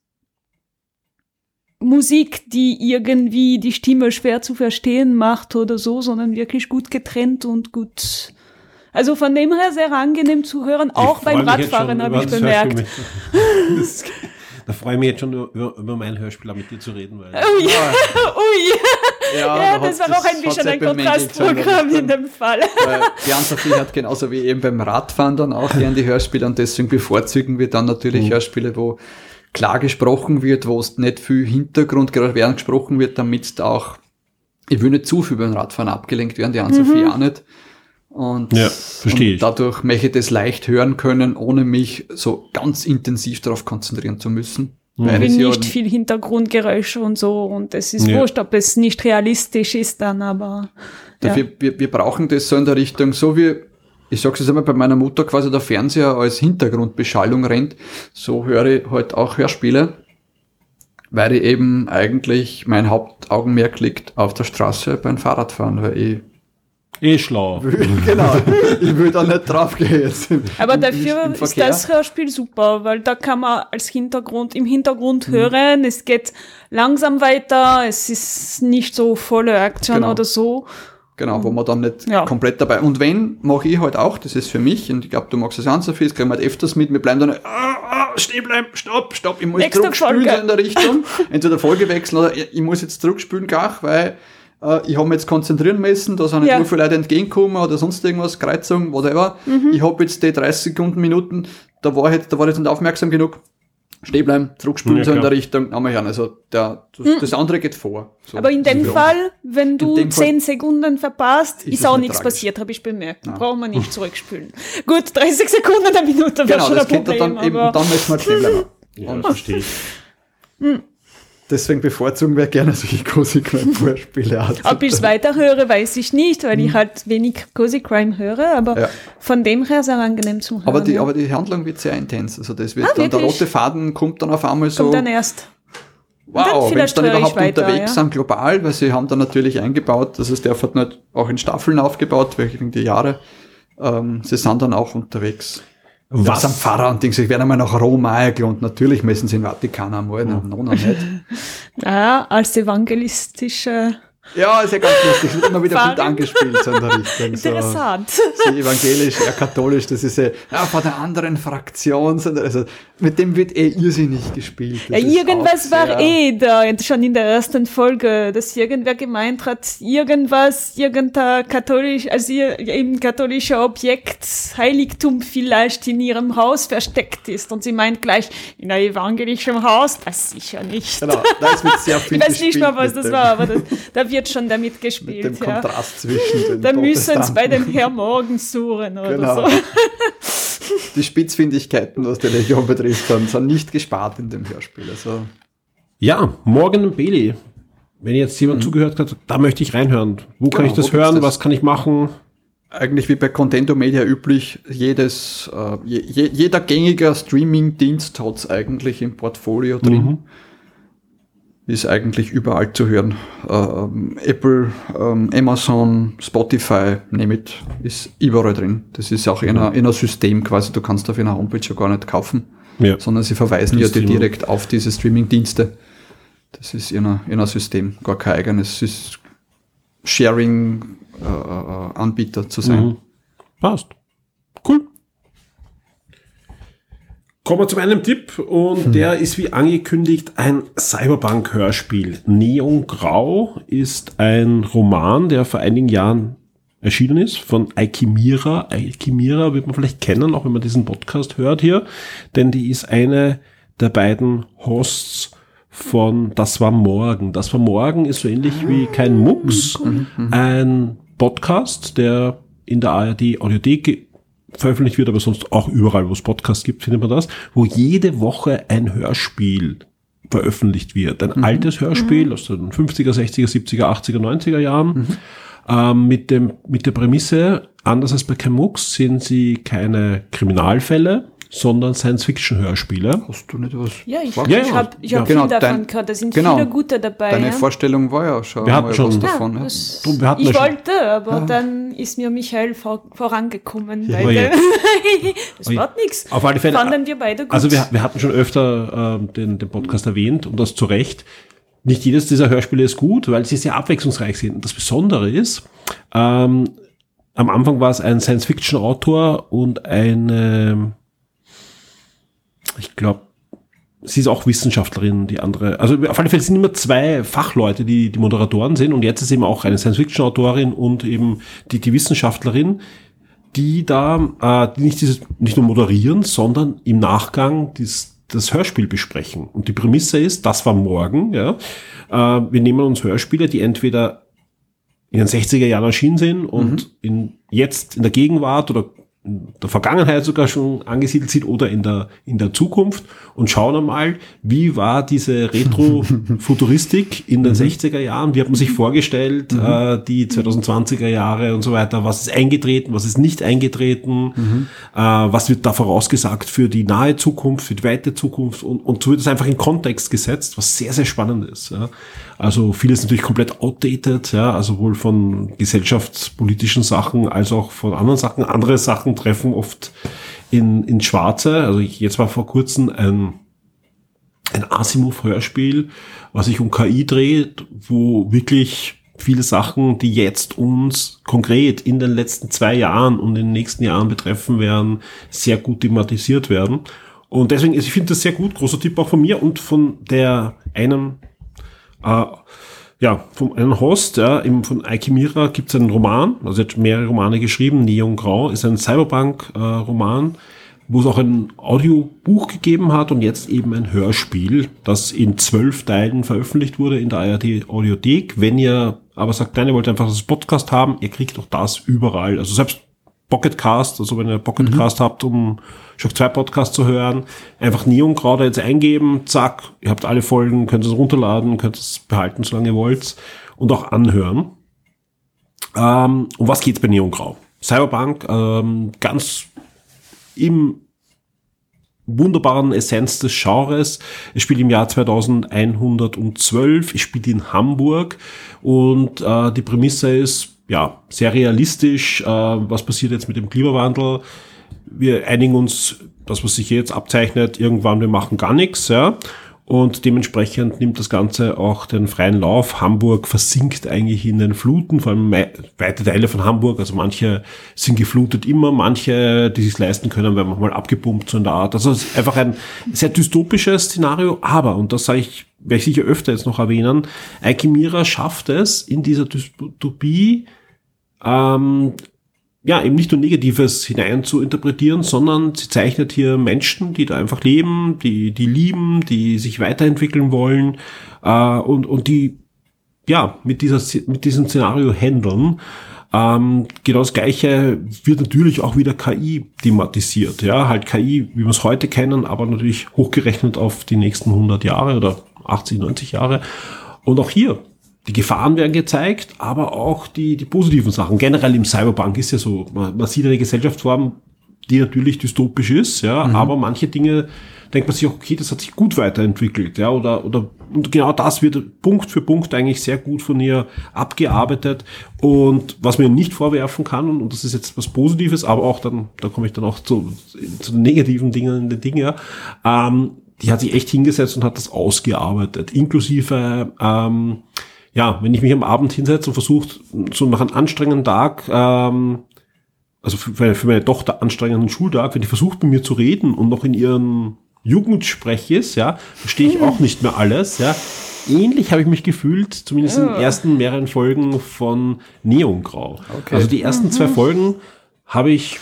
Musik, die irgendwie die Stimme schwer zu verstehen macht oder so, sondern wirklich gut getrennt und gut. Also von dem her sehr angenehm zu hören, auch beim Radfahren habe ich bemerkt. Da freue ich mich jetzt schon über mein Hörspiel mit dir zu reden. Weil Oh ja. Ja, das war auch ein bisschen ein Kontrastprogramm in dem Fall. Björn-Sophie hat genauso wie eben beim Radfahren dann auch gern die Hörspiele und deswegen bevorzugen wir dann natürlich Hörspiele, wo klar gesprochen wird, wo es nicht viel Hintergrund gerade während gesprochen wird, damit da auch, ich will nicht zu viel beim Radfahren abgelenkt werden, die Ann-Sophie auch nicht. Und, verstehe ich. Dadurch möchte ich das leicht hören können, ohne mich so ganz intensiv darauf konzentrieren zu müssen. Weil es nicht viel Hintergrundgeräusche und so und es ist wurscht, ob es nicht realistisch ist dann, aber wir brauchen das so in der Richtung, so wie ich sag's jetzt einmal, bei meiner Mutter quasi der Fernseher als Hintergrundbeschallung rennt, so höre ich halt auch Hörspiele, weil ich eben eigentlich mein Hauptaugenmerk liegt auf der Straße beim Fahrradfahren, weil schlau. Genau, ich will da nicht drauf gehen jetzt. Aber dafür ist das Hörspiel super, weil da kann man im Hintergrund hören, es geht langsam weiter, es ist nicht so volle Aktion oder so. Genau, wo man dann nicht komplett dabei. Und wenn, mache ich halt auch, das ist für mich, und ich glaube, du magst es auch so viel, das kriegen wir halt öfters mit, wir bleiben dann, stehen bleiben, stopp, ich muss zurückspülen so in der Richtung, entweder Folge wechseln oder ich muss jetzt zurückspülen gleich, weil ich habe mich jetzt konzentrieren müssen, da sind nicht nur viele Leute entgegengekommen oder sonst irgendwas, Kreuzung, whatever. Ich habe jetzt die 30 Sekunden, Minuten, da war ich nicht aufmerksam genug. Stehen bleiben, zurückspülen so in der Richtung, nochmal hören. Also das andere geht vor. So. Aber in dem Fall, wenn du 10 Sekunden verpasst, ist auch nichts passiert, habe ich bemerkt. Brauchen wir nicht zurückspülen. Gut, 30 Sekunden der Minute wäre schon ein Problem. Dann müssen wir stehen bleiben. Ja, verstehe ich. Deswegen bevorzugen wir gerne solche Cozy Crime Vorspiele. Ob ich es weiterhöre, weiß ich nicht, weil ich halt wenig Cozy Crime höre, aber von dem her sehr angenehm zu hören. Aber die Handlung wird sehr intens. Also das wird dann, der rote Faden kommt dann auf einmal so. Kommt dann erst. Wow, wenn sie dann überhaupt unterwegs sind, global, weil sie haben dann natürlich eingebaut, das heißt, der hat nicht auch in Staffeln aufgebaut, wegen die Jahre. Sie sind dann auch unterwegs. Was am Pfarrer und Dings, ich werde einmal nach Rom eingeladen. Natürlich müssen sie in Vatikan einmal, noch nicht. Ja, als evangelistische. Ja, ist ja ganz lustig, es wird immer wieder gut angespielt, so in der Richtung. Interessant. So evangelisch, katholisch, das ist von der anderen Fraktion, also mit dem wird irrsinnig gespielt. Ja, irgendwas war da, schon in der ersten Folge, dass irgendwer gemeint hat, irgendein katholischer Objekt, Heiligtum vielleicht in ihrem Haus versteckt ist. Und sie meint gleich, in einem evangelischen Haus, das sicher nicht. Genau, das wird sehr viel ich weiß nicht mehr, was das war, aber da wird schon damit gespielt. Mit dem Kontrast zwischen den Da müssen es bei dem Herr Morgen suchen oder so. Die Spitzfindigkeiten, was die Legion betrifft, sind nicht gespart in dem Hörspiel. Also. Ja, Morgan und Bailey. Wenn jetzt jemand zugehört hat, da möchte ich reinhören. Wo kann ich das hören? Was kann ich machen? Eigentlich wie bei Contendo Media üblich, jeder gängiger Streaming-Dienst hat es eigentlich im Portfolio drin. Ist eigentlich überall zu hören. Apple, Amazon, Spotify, name it, ist überall drin. Das ist auch in einem System quasi. Du kannst auf einer Homepage schon gar nicht kaufen, sondern sie verweisen ja dir direkt auf diese Streaming-Dienste. Das ist in einem System, gar kein eigenes Sharing-Anbieter zu sein. Passt. Cool. Kommen wir zu meinem Tipp und der ist wie angekündigt ein Cyberpunk-Hörspiel. Neon Grau ist ein Roman, der vor einigen Jahren erschienen ist von Aikimira. Aikimira wird man vielleicht kennen, auch wenn man diesen Podcast hört hier, denn die ist eine der beiden Hosts von Das war Morgen. Das war Morgen ist so ähnlich wie Kein Mucks, ein Podcast, der in der ARD Audiothek veröffentlicht wird, aber sonst auch überall, wo es Podcasts gibt, findet man das, wo jede Woche ein Hörspiel veröffentlicht wird. Ein altes Hörspiel aus den 50er, 60er, 70er, 80er, 90er Jahren. Mit der Prämisse, anders als bei Camux sind sie keine Kriminalfälle, sondern Science-Fiction-Hörspiele. Hast du nicht was? Ja, ich gesagt? hab viel davon gehört. Da sind viele gute dabei. Deine Vorstellung war ja schon. Wir hatten schon was davon. ich wollte, aber dann ist mir Michael vorangekommen. Das war nichts. Auf alle Fälle fanden wir beide gut. Also wir hatten schon öfter den Podcast erwähnt und das zu Recht. Nicht jedes dieser Hörspiele ist gut, weil sie sehr abwechslungsreich sind. Und das Besondere ist, am Anfang war es ein Science-Fiction-Autor und eine, ich glaube, sie ist auch Wissenschaftlerin, die andere. Also auf alle Fälle sind immer zwei Fachleute, die Moderatoren sind. Und jetzt ist eben auch eine Science-Fiction-Autorin und eben die Wissenschaftlerin, die da nicht nur moderieren, sondern im Nachgang das Hörspiel besprechen. Und die Prämisse ist, das war morgen, ja. Wir nehmen uns Hörspiele, die entweder in den 60er Jahren erschienen sind und jetzt in der Gegenwart oder in der Vergangenheit sogar schon angesiedelt sind oder in der Zukunft und schauen einmal, wie war diese Retro-Futuristik in den 60er Jahren, wie hat man sich vorgestellt, die 2020er Jahre und so weiter, was ist eingetreten, was ist nicht eingetreten, was wird da vorausgesagt für die nahe Zukunft, für die weite Zukunft und so wird es einfach in Kontext gesetzt, was sehr, sehr spannend ist. Ja. Also vieles natürlich komplett outdated, ja, also sowohl von gesellschaftspolitischen Sachen als auch von anderen Sachen. Andere Sachen treffen oft in Schwarze. Also jetzt war vor kurzem ein Asimov-Hörspiel, was sich um KI dreht, wo wirklich viele Sachen, die jetzt uns konkret in den letzten 2 Jahren und in den nächsten Jahren betreffen werden, sehr gut thematisiert werden. Und deswegen, ich finde das sehr gut, großer Tipp auch von mir und von vom einen Host, von Eike Mira gibt es einen Roman, also er hat mehrere Romane geschrieben, Neon Grau ist ein Cyberpunk-Roman, wo es auch ein Audiobuch gegeben hat und jetzt eben ein Hörspiel, das in 12 Teilen veröffentlicht wurde in der ARD Audiothek. Wenn ihr aber sagt, nein, ihr wollt einfach das Podcast haben, ihr kriegt auch das überall, also selbst Pocketcast, also wenn ihr Pocketcast habt, um Shock 2 Podcast zu hören, einfach Neon Grau da jetzt eingeben, zack, ihr habt alle Folgen, könnt es runterladen, könnt es behalten, solange ihr wollt und auch anhören. Um was geht's bei Neon Grau? Cyberpunk, ganz im wunderbaren Essenz des Genres. Es spielt im Jahr 2112, es spielt in Hamburg und die Prämisse ist, ja, sehr realistisch, was passiert jetzt mit dem Klimawandel. Wir einigen uns, das, was sich jetzt abzeichnet, irgendwann, wir machen gar nichts, ja. Und dementsprechend nimmt das Ganze auch den freien Lauf. Hamburg versinkt eigentlich in den Fluten, vor allem weite Teile von Hamburg. Also manche sind geflutet immer, manche, die sich leisten können, werden manchmal abgepumpt, so in der Art. Also es ist einfach ein sehr dystopisches Szenario, aber, und das werde ich sicher öfter jetzt noch erwähnen, Eike Mira schafft es in dieser Dystopie, eben nicht nur Negatives hinein zu interpretieren, sondern sie zeichnet hier Menschen, die da einfach leben, die lieben, die sich weiterentwickeln wollen, und die, mit diesem Szenario handeln. Genau das Gleiche wird natürlich auch wieder KI thematisiert, ja, halt KI, wie wir es heute kennen, aber natürlich hochgerechnet auf die nächsten 100 Jahre oder 80, 90 Jahre. Und auch hier, die Gefahren werden gezeigt, aber auch die positiven Sachen. Generell im Cyberpunk ist ja so, man sieht eine Gesellschaftsform, die natürlich dystopisch ist, ja, aber manche Dinge denkt man sich auch, okay, das hat sich gut weiterentwickelt, ja, und genau das wird Punkt für Punkt eigentlich sehr gut von ihr abgearbeitet. Und was man nicht vorwerfen kann, und das ist jetzt was Positives, aber auch dann, da komme ich dann auch zu den negativen Dingen, die hat sich echt hingesetzt und hat das ausgearbeitet, inklusive, wenn ich mich am Abend hinsetze und versuche, so nach einem anstrengenden Tag, also für meine Tochter anstrengenden Schultag, wenn die versucht, mit mir zu reden und noch in ihren Jugendsprech ist, ja, verstehe ich auch nicht mehr alles, ja. Ähnlich habe ich mich gefühlt, zumindest in den ersten mehreren Folgen von Neon Grau. Okay. Also die ersten 2 Folgen habe ich,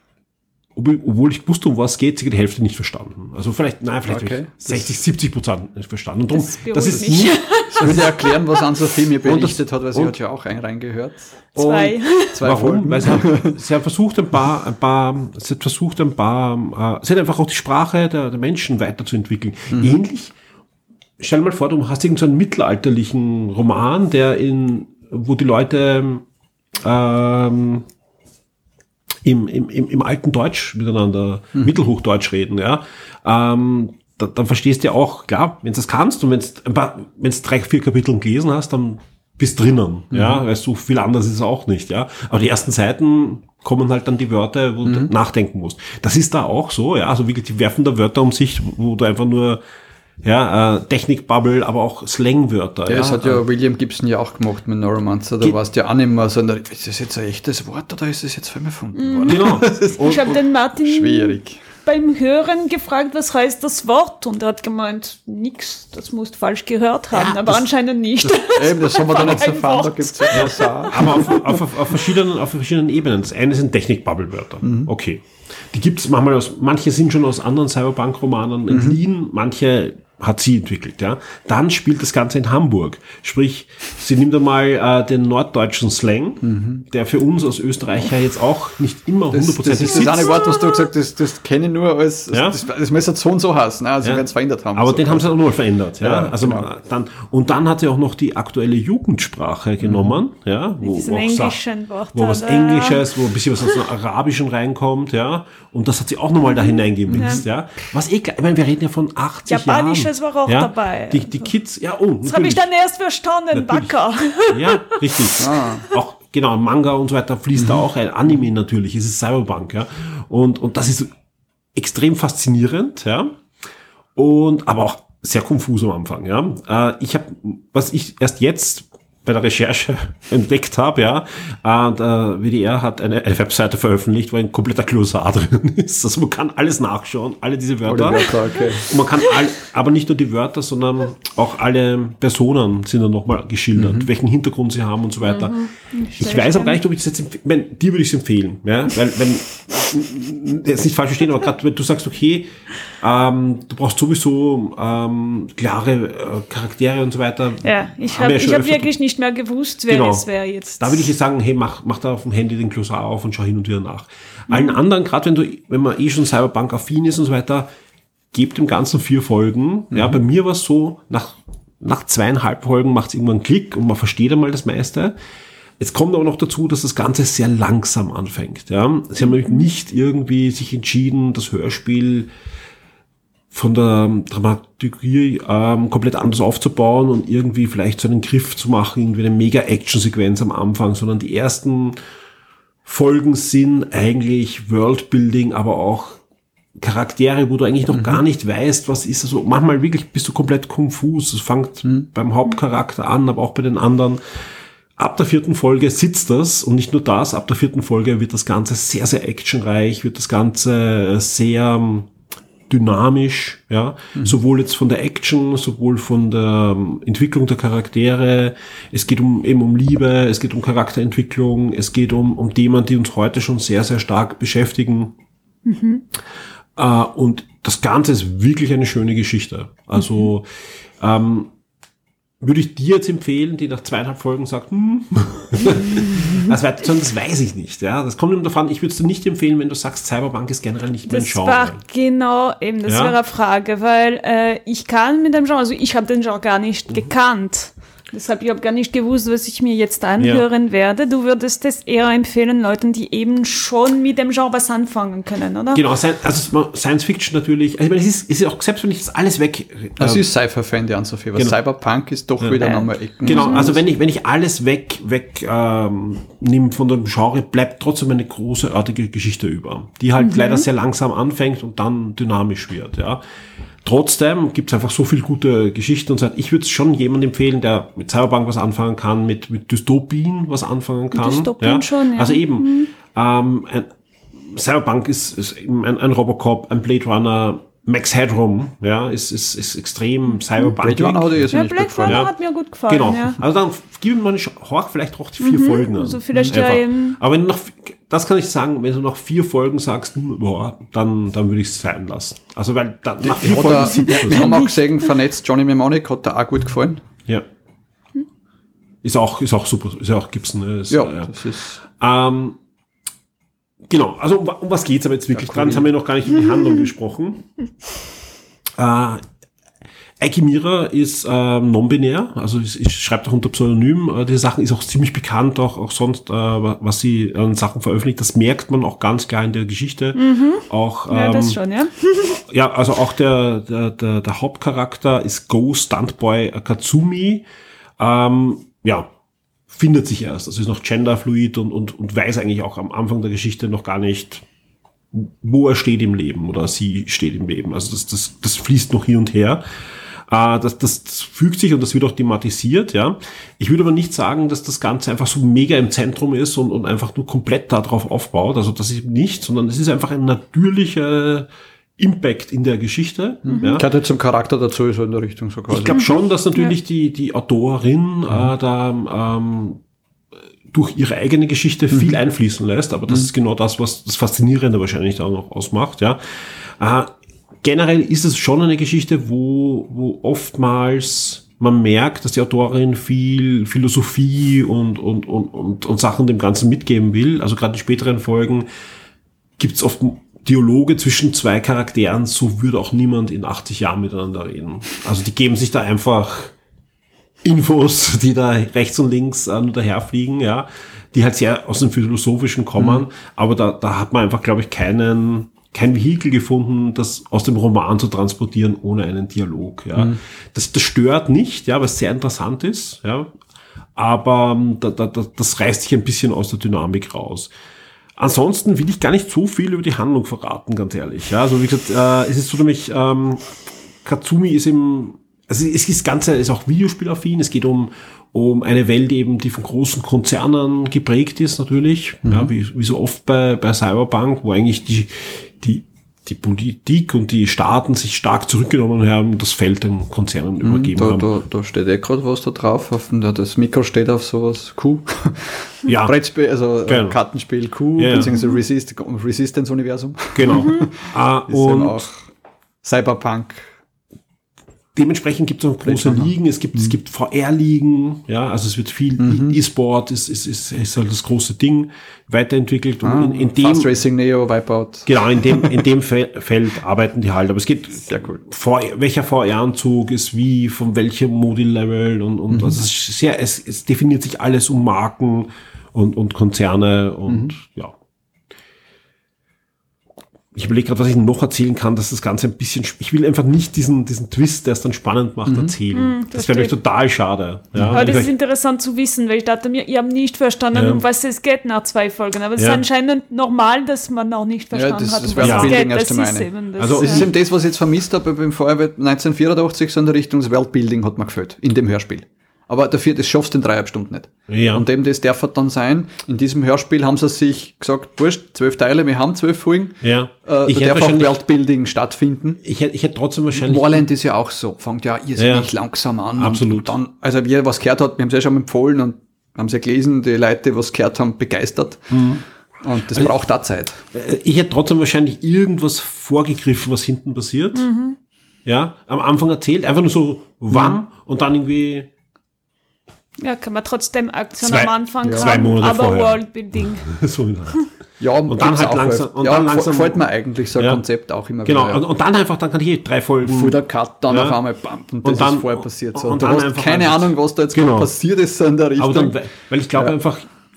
obwohl ich wusste, um was geht, die Hälfte nicht verstanden. Also vielleicht 60-70% nicht verstanden. Und darum, das ist nicht. Ich will dir erklären, was Ann-Sophie mir berichtet hat, weil sie hat ja auch reingehört. 2 Warum? Folgen. Weil sie hat versucht, sie hat einfach auch die Sprache der Menschen weiterzuentwickeln. Ähnlich, stell dir mal vor, du hast irgend so einen mittelalterlichen Roman, wo die Leute im alten Deutsch miteinander, Mittelhochdeutsch reden, ja. Dann verstehst du ja auch, klar, wenn du das kannst und wenn du 3-4 Kapitel gelesen hast, dann bist drinnen, ja, weil so viel anders ist es auch nicht, ja. Aber die ersten Seiten kommen halt dann die Wörter, wo du nachdenken musst. Das ist da auch so, ja, also wirklich, die werfen da Wörter um sich, wo du einfach nur, Technikbubble, aber auch Slangwörter. Das hat ja William Gibson ja auch gemacht mit Neuromancer, da warst du ja auch nicht mehr so, ist das jetzt ein echtes Wort oder ist das jetzt von mir erfunden worden? Genau. Ich habe den Martin schwierig. Beim Hören gefragt, was heißt das Wort? Und er hat gemeint, nix, das musst du falsch gehört haben, aber anscheinend nicht. Das haben wir dann jetzt erfahren, da gibt's ja aber auf verschiedenen Ebenen. Das eine sind Technik-Bubble-Wörter. Okay. Die gibt's manchmal manche sind schon aus anderen Cyberpunk-Romanen entliehen, manche hat sie entwickelt, ja. Dann spielt das Ganze in Hamburg. Sprich, sie nimmt einmal den norddeutschen Slang, der für uns als Österreicher jetzt auch nicht immer 100% Das ist das eine Wort, was du gesagt hast, das kenne ich nur als, das müsste so und so heißen, also sie werden es verändert haben. Aber so. den haben sie auch nochmal verändert, ja. Also genau. dann hat sie auch noch die aktuelle Jugendsprache genommen, ja. Wo was Englisches, wo ein bisschen was aus dem Arabischen reinkommt, ja. Und das hat sie auch nochmal da hineingemixt, ja. Was ich meine, wir reden ja von 80 Japanisches war auch dabei. Die Kids, das habe ich dann erst verstanden, Backer. Ja, richtig. Auch, genau, Manga und so weiter fließt da auch ein. Anime natürlich, es ist Cyberpunk, ja. Und das ist extrem faszinierend, ja. Aber auch sehr konfus am Anfang, ja. Was ich erst jetzt bei der Recherche entdeckt habe, ja, der WDR hat eine Webseite veröffentlicht, wo ein kompletter Glossar drin ist. Also man kann alles nachschauen, alle diese Wörter. Okay. Und man kann aber nicht nur die Wörter, sondern auch alle Personen sind dann nochmal geschildert, welchen Hintergrund sie haben und so weiter. Ich weiß aber gar nicht, ob ich das jetzt dir würde ich es empfehlen, ja, weil wenn jetzt nicht falsch verstehen, aber gerade wenn du sagst, okay, du brauchst sowieso klare Charaktere und so weiter. Ja, ich habe wirklich nicht mehr gewusst, wer es wäre jetzt. Da würde ich sagen, hey, mach da auf dem Handy den Glossar auf und schau hin und wieder nach. Allen anderen, gerade wenn man schon Cyberpunk-affin ist und so weiter, gebt dem Ganzen 4 Folgen. Ja, bei mir war es so, nach 2,5 Folgen macht es irgendwann Klick und man versteht einmal das meiste. Jetzt kommt aber noch dazu, dass das Ganze sehr langsam anfängt. Ja. Sie haben nämlich nicht irgendwie sich entschieden, das Hörspiel von der Dramaturgie komplett anders aufzubauen und irgendwie vielleicht so einen Griff zu machen, irgendwie eine Mega-Action-Sequenz am Anfang, sondern die ersten Folgen sind eigentlich Worldbuilding, aber auch Charaktere, wo du eigentlich noch gar nicht weißt, was ist. Also manchmal wirklich bist du komplett konfus. Es fängt beim Hauptcharakter an, aber auch bei den anderen. Ab der 4. Folge sitzt das und nicht nur das, ab der 4. Folge wird das Ganze sehr, sehr actionreich, wird das Ganze sehr dynamisch, ja, sowohl jetzt von der Action, sowohl von der Entwicklung der Charaktere. Es geht um Liebe, es geht um Charakterentwicklung, es geht um Themen, die uns heute schon sehr, sehr stark beschäftigen. Und das Ganze ist wirklich eine schöne Geschichte. Also würde ich dir jetzt empfehlen, die nach 2,5 Folgen sagt, das weiß ich nicht. Ja, das kommt immer davon. Ich würde es dir nicht empfehlen, wenn du sagst, Cyberpunk ist generell nicht mein Genre. Das war genau eben, das wäre eine Frage, weil ich kann mit dem Genre, also ich habe den Genre gar nicht gekannt. Deshalb, ich habe gar nicht gewusst, was ich mir jetzt anhören werde. Du würdest es eher empfehlen, Leuten, die eben schon mit dem Genre was anfangen können, oder? Genau, also Science Fiction natürlich. Also ich meine, es ist auch, selbst wenn ich das alles weg... Das ist Sci-Fi-Fan, die Ann-Sophie, weil Cyberpunk ist doch wieder nochmal Ecken. Genau, also wenn ich alles weg nehme von dem Genre, bleibt trotzdem eine großartige Geschichte über, die halt leider sehr langsam anfängt und dann dynamisch wird, ja. Trotzdem gibt's einfach so viel gute Geschichten und so. Ich würde es schon jemandem empfehlen, der mit Cyberpunk was anfangen kann, mit Dystopien was anfangen kann. Dystopien schon, ja. Also eben, Cyberpunk ist ein Robocop, ein Blade Runner, Max Headroom, ja, ist extrem Cyberpunk. Blade Runner hat mir gut gefallen. Genau. Ja. Also dann gib ihm mal vielleicht auch die 4 Folgen an. Also vielleicht aber wenn du das kann ich sagen, wenn du noch 4 Folgen sagst, boah, dann würde ich es sein lassen. Also weil nach 4 Folgen wir haben auch gesehen, vernetzt Johnny Mnemonic hat da auch gut gefallen. Ja. Ist auch super, ist ja auch Gibson. Das ist genau, also um was geht's aber jetzt wirklich dran? Jetzt haben wir noch gar nicht über die Handlung gesprochen. Aikimira ist non-binär, also ich schreibe auch unter Pseudonym. Die Sachen ist auch ziemlich bekannt, auch sonst, was sie an Sachen veröffentlicht. Das merkt man auch ganz klar in der Geschichte. Auch, das schon, ja. Ja, also auch der Hauptcharakter ist Go Stuntboy Katsumi. Findet sich erst. Also ist noch genderfluid und weiß eigentlich auch am Anfang der Geschichte noch gar nicht, wo er steht im Leben oder sie steht im Leben. Also das fließt noch hin und her. Das fügt sich und das wird auch thematisiert, ja. Ich würde aber nicht sagen, dass das Ganze einfach so mega im Zentrum ist und einfach nur komplett darauf aufbaut. Also das ist nicht, sondern es ist einfach ein natürlicher Impact in der Geschichte. Ja. Gehört jetzt zum Charakter dazu, so in der Richtung so quasi. Ich glaube schon, dass natürlich die Autorin durch ihre eigene Geschichte viel einfließen lässt, aber das ist genau das, was das Faszinierende wahrscheinlich da noch ausmacht, ja. Generell ist es schon eine Geschichte, wo oftmals man merkt, dass die Autorin viel Philosophie und Sachen dem Ganzen mitgeben will. Also gerade in späteren Folgen gibt es oft Dialoge zwischen zwei Charakteren, so würde auch niemand in 80 Jahren miteinander reden. Also die geben sich da einfach Infos, die da rechts und links nur daherfliegen, ja, die halt sehr aus dem Philosophischen kommen, aber da hat man einfach, glaube ich, kein Vehikel gefunden, das aus dem Roman zu transportieren ohne einen Dialog, ja. Das stört nicht, ja, was sehr interessant ist, ja, aber das reißt sich ein bisschen aus der Dynamik raus. Ansonsten will ich gar nicht so viel über die Handlung verraten, ganz ehrlich, ja. Also wie gesagt, es ist so nämlich, Katsumi ist das Ganze ist auch videospielaffin, es geht um eine Welt eben, die von großen Konzernen geprägt ist, natürlich, ja, wie so oft bei Cyberpunk, wo eigentlich die Politik und die Staaten sich stark zurückgenommen haben und das Feld den Konzernen übergeben haben. Da steht gerade was da drauf, das Mikro steht auf sowas, Q. Ja. Brettspiel, also genau. Kartenspiel Q, beziehungsweise Resistance-Universum. Genau. Und auch Cyberpunk. Dementsprechend gibt es auch große Ligen, es gibt VR-Ligen, ja, also es wird viel E-Sport, ist halt das große Ding, weiterentwickelt. Und in dem Fast Racing Neo, Wipeout. Genau, in dem Feld arbeiten die halt, aber es geht, sehr cool. Welcher VR-Anzug ist wie, von welchem Modi-Level und also es definiert sich alles um Marken und Konzerne und ja. Ich überlege gerade, was ich noch erzählen kann, dass das Ganze ein bisschen, ich will einfach nicht diesen Twist, der es dann spannend macht, erzählen. Das wäre total schade. Ja, aber das ist interessant zu wissen, weil ich dachte mir, ich habe nicht verstanden, um was es geht nach 2 Folgen. Aber es ist anscheinend normal, dass man auch nicht verstanden hat, um was es geht. Das ist eben das. Also es ist eben das, was ich jetzt vermisst habe beim Feuerwehr 1984, so in der Richtung, das Weltbuilding hat mir gefällt, in dem Hörspiel. Aber dafür, das schaffst du in 3,5 Stunden nicht. Ja. Und eben das darf halt dann sein. In diesem Hörspiel haben sie sich gesagt, wurscht, 12 Teile, wir haben 12 Folgen. Ja. Da darf auch Weltbuilding stattfinden. Ich hätte trotzdem wahrscheinlich... Moorland ist ja auch so, fängt ja irrsinnig langsam an. Absolut. Und dann, also wer was gehört hat, wir haben es ja schon empfohlen und haben es ja gelesen, die Leute, was gehört haben, begeistert. Und das braucht auch Zeit. Ich hätte trotzdem wahrscheinlich irgendwas vorgegriffen, was hinten passiert. Ja, am Anfang erzählt, einfach nur so, wann und dann irgendwie... Ja, kann man trotzdem Aktion am Anfang 2 Monate aber vorher. Worldbuilding. So ja, und dann halt langsam. Und dann langsam gefällt mir eigentlich so ein Konzept auch immer genau, wieder. und dann einfach, dann kann ich 3 Folgen. Full der Cut, dann auf einmal bump, und das dann, ist vorher passiert. So. Und du dann hast einfach keine Ahnung, was da jetzt passiert ist so in der Richtung. Aber dann, weil ich glaube einfach,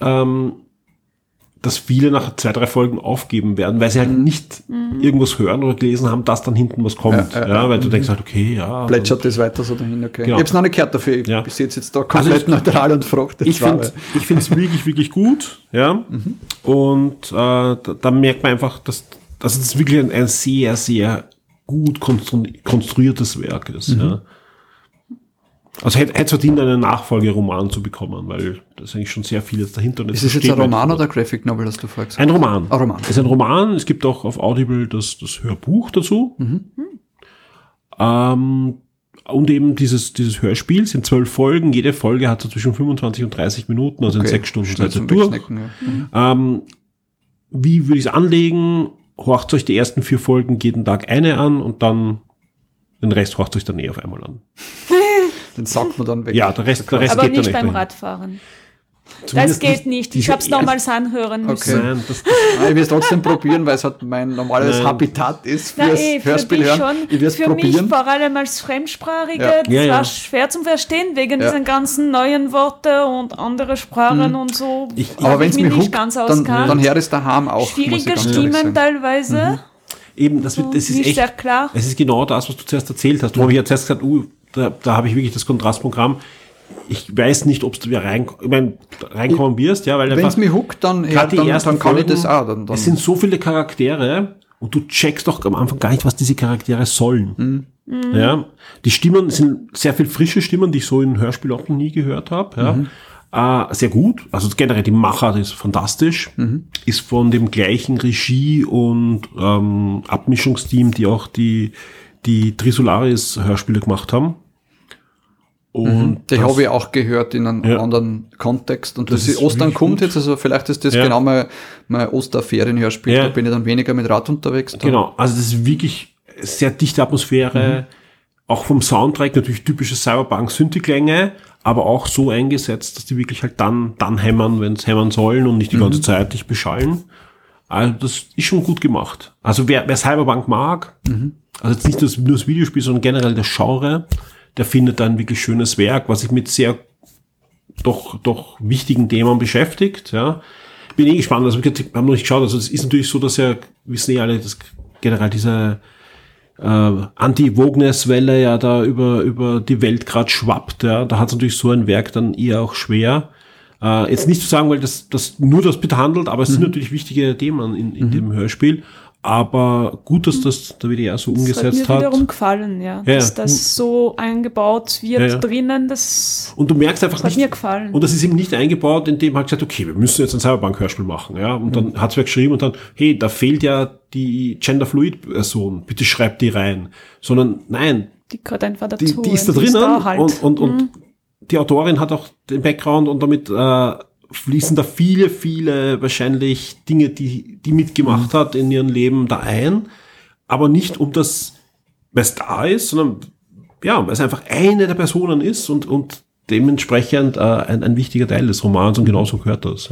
dass viele nach 2, 3 Folgen aufgeben werden, weil sie halt nicht irgendwas hören oder gelesen haben, dass dann hinten was kommt. Weil du denkst halt, okay, ja. Plätschert das weiter so dahin, okay. Genau. Ich habe es noch nicht gehört dafür, ich bis jetzt da komplett neutral und fragt. Ich finde es wirklich, wirklich gut, ja. Und da merkt man einfach, dass es wirklich ein sehr, sehr gut konstruiertes Werk ist, ja. Also hätte es verdient, einen Nachfolgeroman zu bekommen, weil da ist eigentlich schon sehr viel jetzt dahinter. Ist es jetzt ein Roman oder Graphic Novel, hast du vorher gesagt? Ein Roman. Ein Roman. Es ist ein Roman. Es gibt auch auf Audible das Hörbuch dazu. Und eben dieses Hörspiel sind 12 Folgen. Jede Folge hat so zwischen 25 und 30 Minuten, also in 6 Stunden seid ihr durch. Wie würde ich es anlegen? Horcht euch die ersten 4 Folgen jeden Tag eine an und dann den Rest horcht euch dann auf einmal an. Den saugt man dann weg. Ja, der Rest aber geht dann nicht echt beim dahin. Radfahren. Das geht nicht. Ich habe es nochmals anhören müssen. Okay. Ich will es trotzdem probieren, weil es halt mein normales Habitat ist fürs Hörspiel hören. Ich will es probieren. Für mich vor allem als Fremdsprachige, das war schwer zum Verstehen, wegen diesen ganzen neuen Worte und andere Sprachen und so. Aber wenn es mich hookt, dann her ist daheim auch. Schwierige Stimmen teilweise. Eben, das ist echt sehr klar. Es ist genau das, was du zuerst erzählt hast. Du hast ja zuerst gesagt, da habe ich wirklich das Kontrastprogramm. Ich weiß nicht, ob du wieder reinkommen wirst, ja, weil wenn es mich hookt, dann kann ich das auch. Dann. Es sind so viele Charaktere und du checkst doch am Anfang gar nicht, was diese Charaktere sollen. Ja, die Stimmen sind sehr viel frische Stimmen, die ich so in Hörspiel auch noch nie gehört habe. Ja. Sehr gut, also generell die Machart ist fantastisch, ist von dem gleichen Regie- und Abmischungsteam, die auch die Trisolaris-Hörspiele gemacht haben. Und die habe ich auch gehört in einem anderen Kontext. Und das Ostern kommt jetzt, also vielleicht ist das genau mein Osterferienhörspiel, da bin ich dann weniger mit Rad unterwegs. Genau, also das ist wirklich sehr dichte Atmosphäre, auch vom Soundtrack natürlich typische Cyberpunk-Synthi-Klänge, aber auch so eingesetzt, dass die wirklich halt dann hämmern, wenn es hämmern sollen und nicht die ganze Zeit dich beschallen. Also das ist schon gut gemacht. Also wer Cyberpunk mag, also jetzt nicht nur das Videospiel, sondern generell das Genre, der findet dann wirklich schönes Werk, was sich mit sehr doch wichtigen Themen beschäftigt. Ja. Bin gespannt, also wir haben noch nicht geschaut, also es ist natürlich so, dass wissen alle, dass generell diese Anti-Wokeness-Welle ja da über die Welt gerade schwappt. Ja. Da hat es natürlich so ein Werk dann eher auch schwer. Jetzt nicht zu sagen, weil das nur das behandelt, aber es sind natürlich wichtige Themen in dem Hörspiel. Aber gut, dass das der WDR so umgesetzt hat. Das hat mir wiederum gefallen, dass das so eingebaut wird drinnen. Und du merkst einfach das hat mir gefallen. Und das ist eben nicht eingebaut, indem halt gesagt, okay, wir müssen jetzt ein Cyberpunk-Hörspiel machen. Ja? Und dann hat es wer geschrieben und dann, hey, da fehlt ja die Genderfluid-Person, bitte schreibt die rein. Sondern nein. Die gehört einfach dazu. Die ist da drinnen und die Autorin hat auch den Background und damit fließen da viele wahrscheinlich Dinge, die mitgemacht hat in ihrem Leben da ein, aber nicht um das, weil es da ist, sondern weil es einfach eine der Personen ist und dementsprechend ein wichtiger Teil des Romans und genauso gehört das.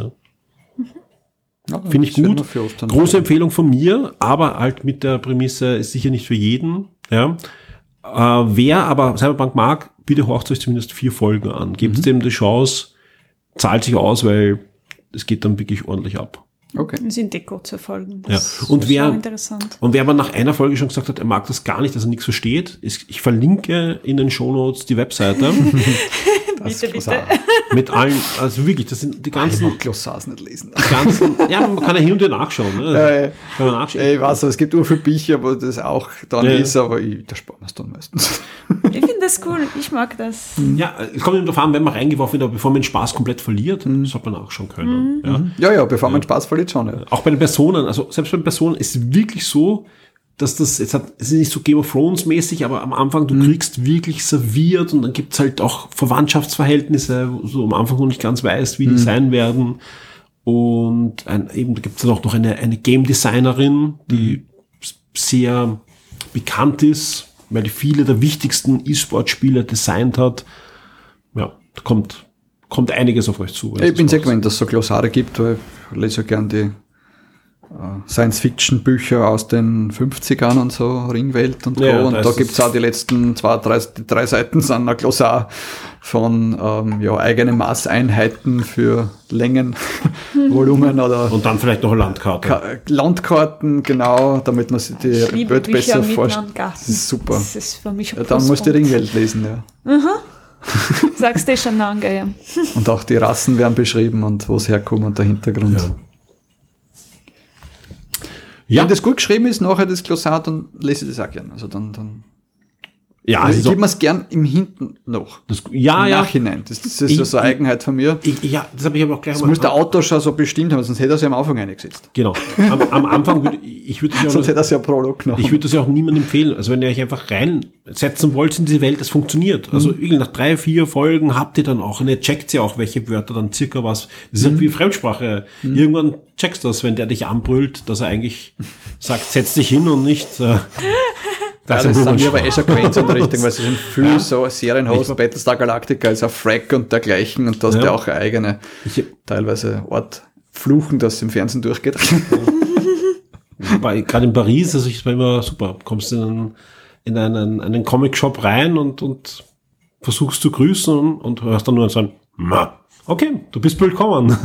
Ja. Finde ich gut. Große Empfehlung von mir, aber halt mit der Prämisse, ist sicher nicht für jeden. Ja. Wer aber Cyberpunk mag, bitte horcht euch zumindest 4 Folgen an. Gebt dem die Chance, zahlt sich aus, weil es geht dann wirklich ordentlich ab. Okay. Das sind kurze Folgen. Das und wer interessant. Und wer aber nach einer Folge schon gesagt hat, er mag das gar nicht, dass er nichts versteht, ich verlinke in den Shownotes die Webseite. Bitte. Mit allen, also wirklich, das sind die ganzen... Ich Glossars nicht lesen. Man kann ja hin und her nachschauen. Ne? Kann man nachschauen. Ich weiß, es gibt viele Bücher, wo das auch dann ist, aber da sparen wir es dann meistens. Ich finde das cool, ich mag das. Ja, es kommt eben darauf an, wenn man reingeworfen wird, aber bevor man den Spaß komplett verliert, sollte man nachschauen können. Ja, bevor man den Spaß verliert schon. Ja. Auch bei den Personen, also selbst bei den Personen ist es wirklich so, dass es ist nicht so Game of Thrones mäßig, aber am Anfang, du kriegst wirklich serviert und dann gibt's halt auch Verwandtschaftsverhältnisse, wo du am Anfang noch nicht ganz weißt, wie die sein werden. Und eben, da gibt's dann auch noch eine Game Designerin, die sehr bekannt ist, weil die viele der wichtigsten E-Sport-Spieler designt hat. Ja, da kommt einiges auf euch zu. Ich bin sehr gespannt, dass es so Glossare gibt, weil ich lese ja gern die Science-Fiction-Bücher aus den 50ern und so, Ringwelt und Co. Und da gibt's auch die letzten 3 Seiten sind ein Glossar von eigenen Maßeinheiten für Längen, Volumen oder... Und dann vielleicht noch eine Landkarte. Landkarten, genau, damit man sich die Welt besser vorstellt. Das ist super. Das ist für mich dann musst du die Ringwelt lesen, Sagst du schon lange, ja. Und auch die Rassen werden beschrieben und wo es herkommt und der Hintergrund. Wenn das gut geschrieben ist, nachher das Glossar, dann lese ich das auch gern. Also dann ich gebe mir es gern im Hinten noch. Im Nachhinein. Das ist so eine Eigenheit von mir. Das habe ich aber auch gleich mal. Das muss der Autor schon so bestimmt haben, sonst hätte er es ja am Anfang eingesetzt. Genau. Am Anfang würde ich sonst hätte er es ja Prolog genommen. Ich würde das ja auch niemandem empfehlen. Also wenn ihr euch einfach reinsetzen wollt in diese Welt, das funktioniert. Also nach 3, 4 Folgen habt ihr dann auch, und ihr checkt ja auch, welche Wörter dann circa was. Das ist wie Fremdsprache. Irgendwann checkst du das, wenn der dich anbrüllt, dass er eigentlich sagt, setz dich hin und nicht Das sind wir aber schon gewöhnt in der Richtung, weil es sind viel so Serien hast, Battlestar Galactica ist auf Frack und dergleichen und da hast du auch eine eigene, teilweise Art Fluchen, das im Fernsehen durchgeht. Gerade in Paris, also ich war immer super, kommst in einen Comic-Shop rein und versuchst zu grüßen und hörst dann nur so ein Ma. Okay, du bist willkommen.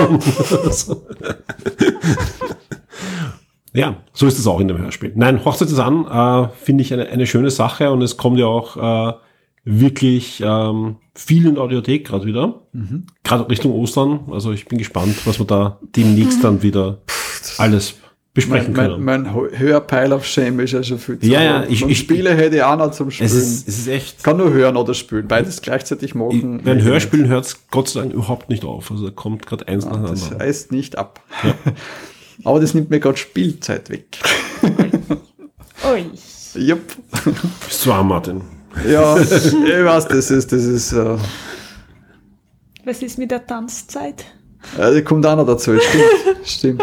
Ja, so ist es auch in dem Hörspiel. Nein, Hochzeit ist an, finde ich eine schöne Sache und es kommt ja auch wirklich viel in der Audiothek gerade wieder. Gerade Richtung Ostern. Also ich bin gespannt, was wir da demnächst dann wieder alles besprechen können. Mein Hörpile of Shame ist ja schon viel zu hoch. Ja, ich Spiele hätte ich auch noch zum Spielen. Es ist echt. Kann nur hören oder spielen. Beides gleichzeitig machen. Beim Hörspielen hört es Gott sei Dank überhaupt nicht auf. Also da kommt gerade eins nach dem anderen. Das reißt nicht ab. Ja. Aber das nimmt mir gerade Spielzeit weg. Ui. Jupp. Bist du arm, Martin? Ja, ich weiß, das ist Was ist mit der Tanzzeit? Ja, die kommt auch noch dazu, stimmt.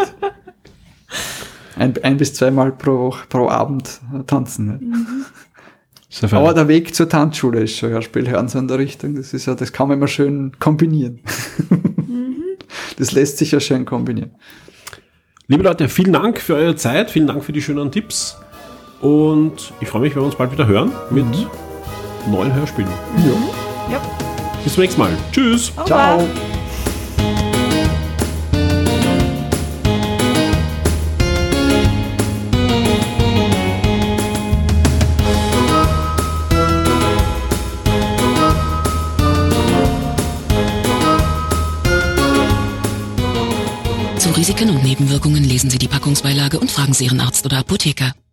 1 bis 2 Mal pro Abend tanzen. Ne? Aber der Weg zur Tanzschule ist schon Hörspiel hören so in der Richtung. Das kann man immer schön kombinieren. Das lässt sich ja schön kombinieren. Liebe Leute, vielen Dank für eure Zeit, vielen Dank für die schönen Tipps und ich freue mich, wenn wir uns bald wieder hören mit neuen Hörspielen. Ja. Bis zum nächsten Mal. Tschüss. Ciao. Zu Risiken und Nebenwirkungen lesen Sie die Packungsbeilage und fragen Sie Ihren Arzt oder Apotheker.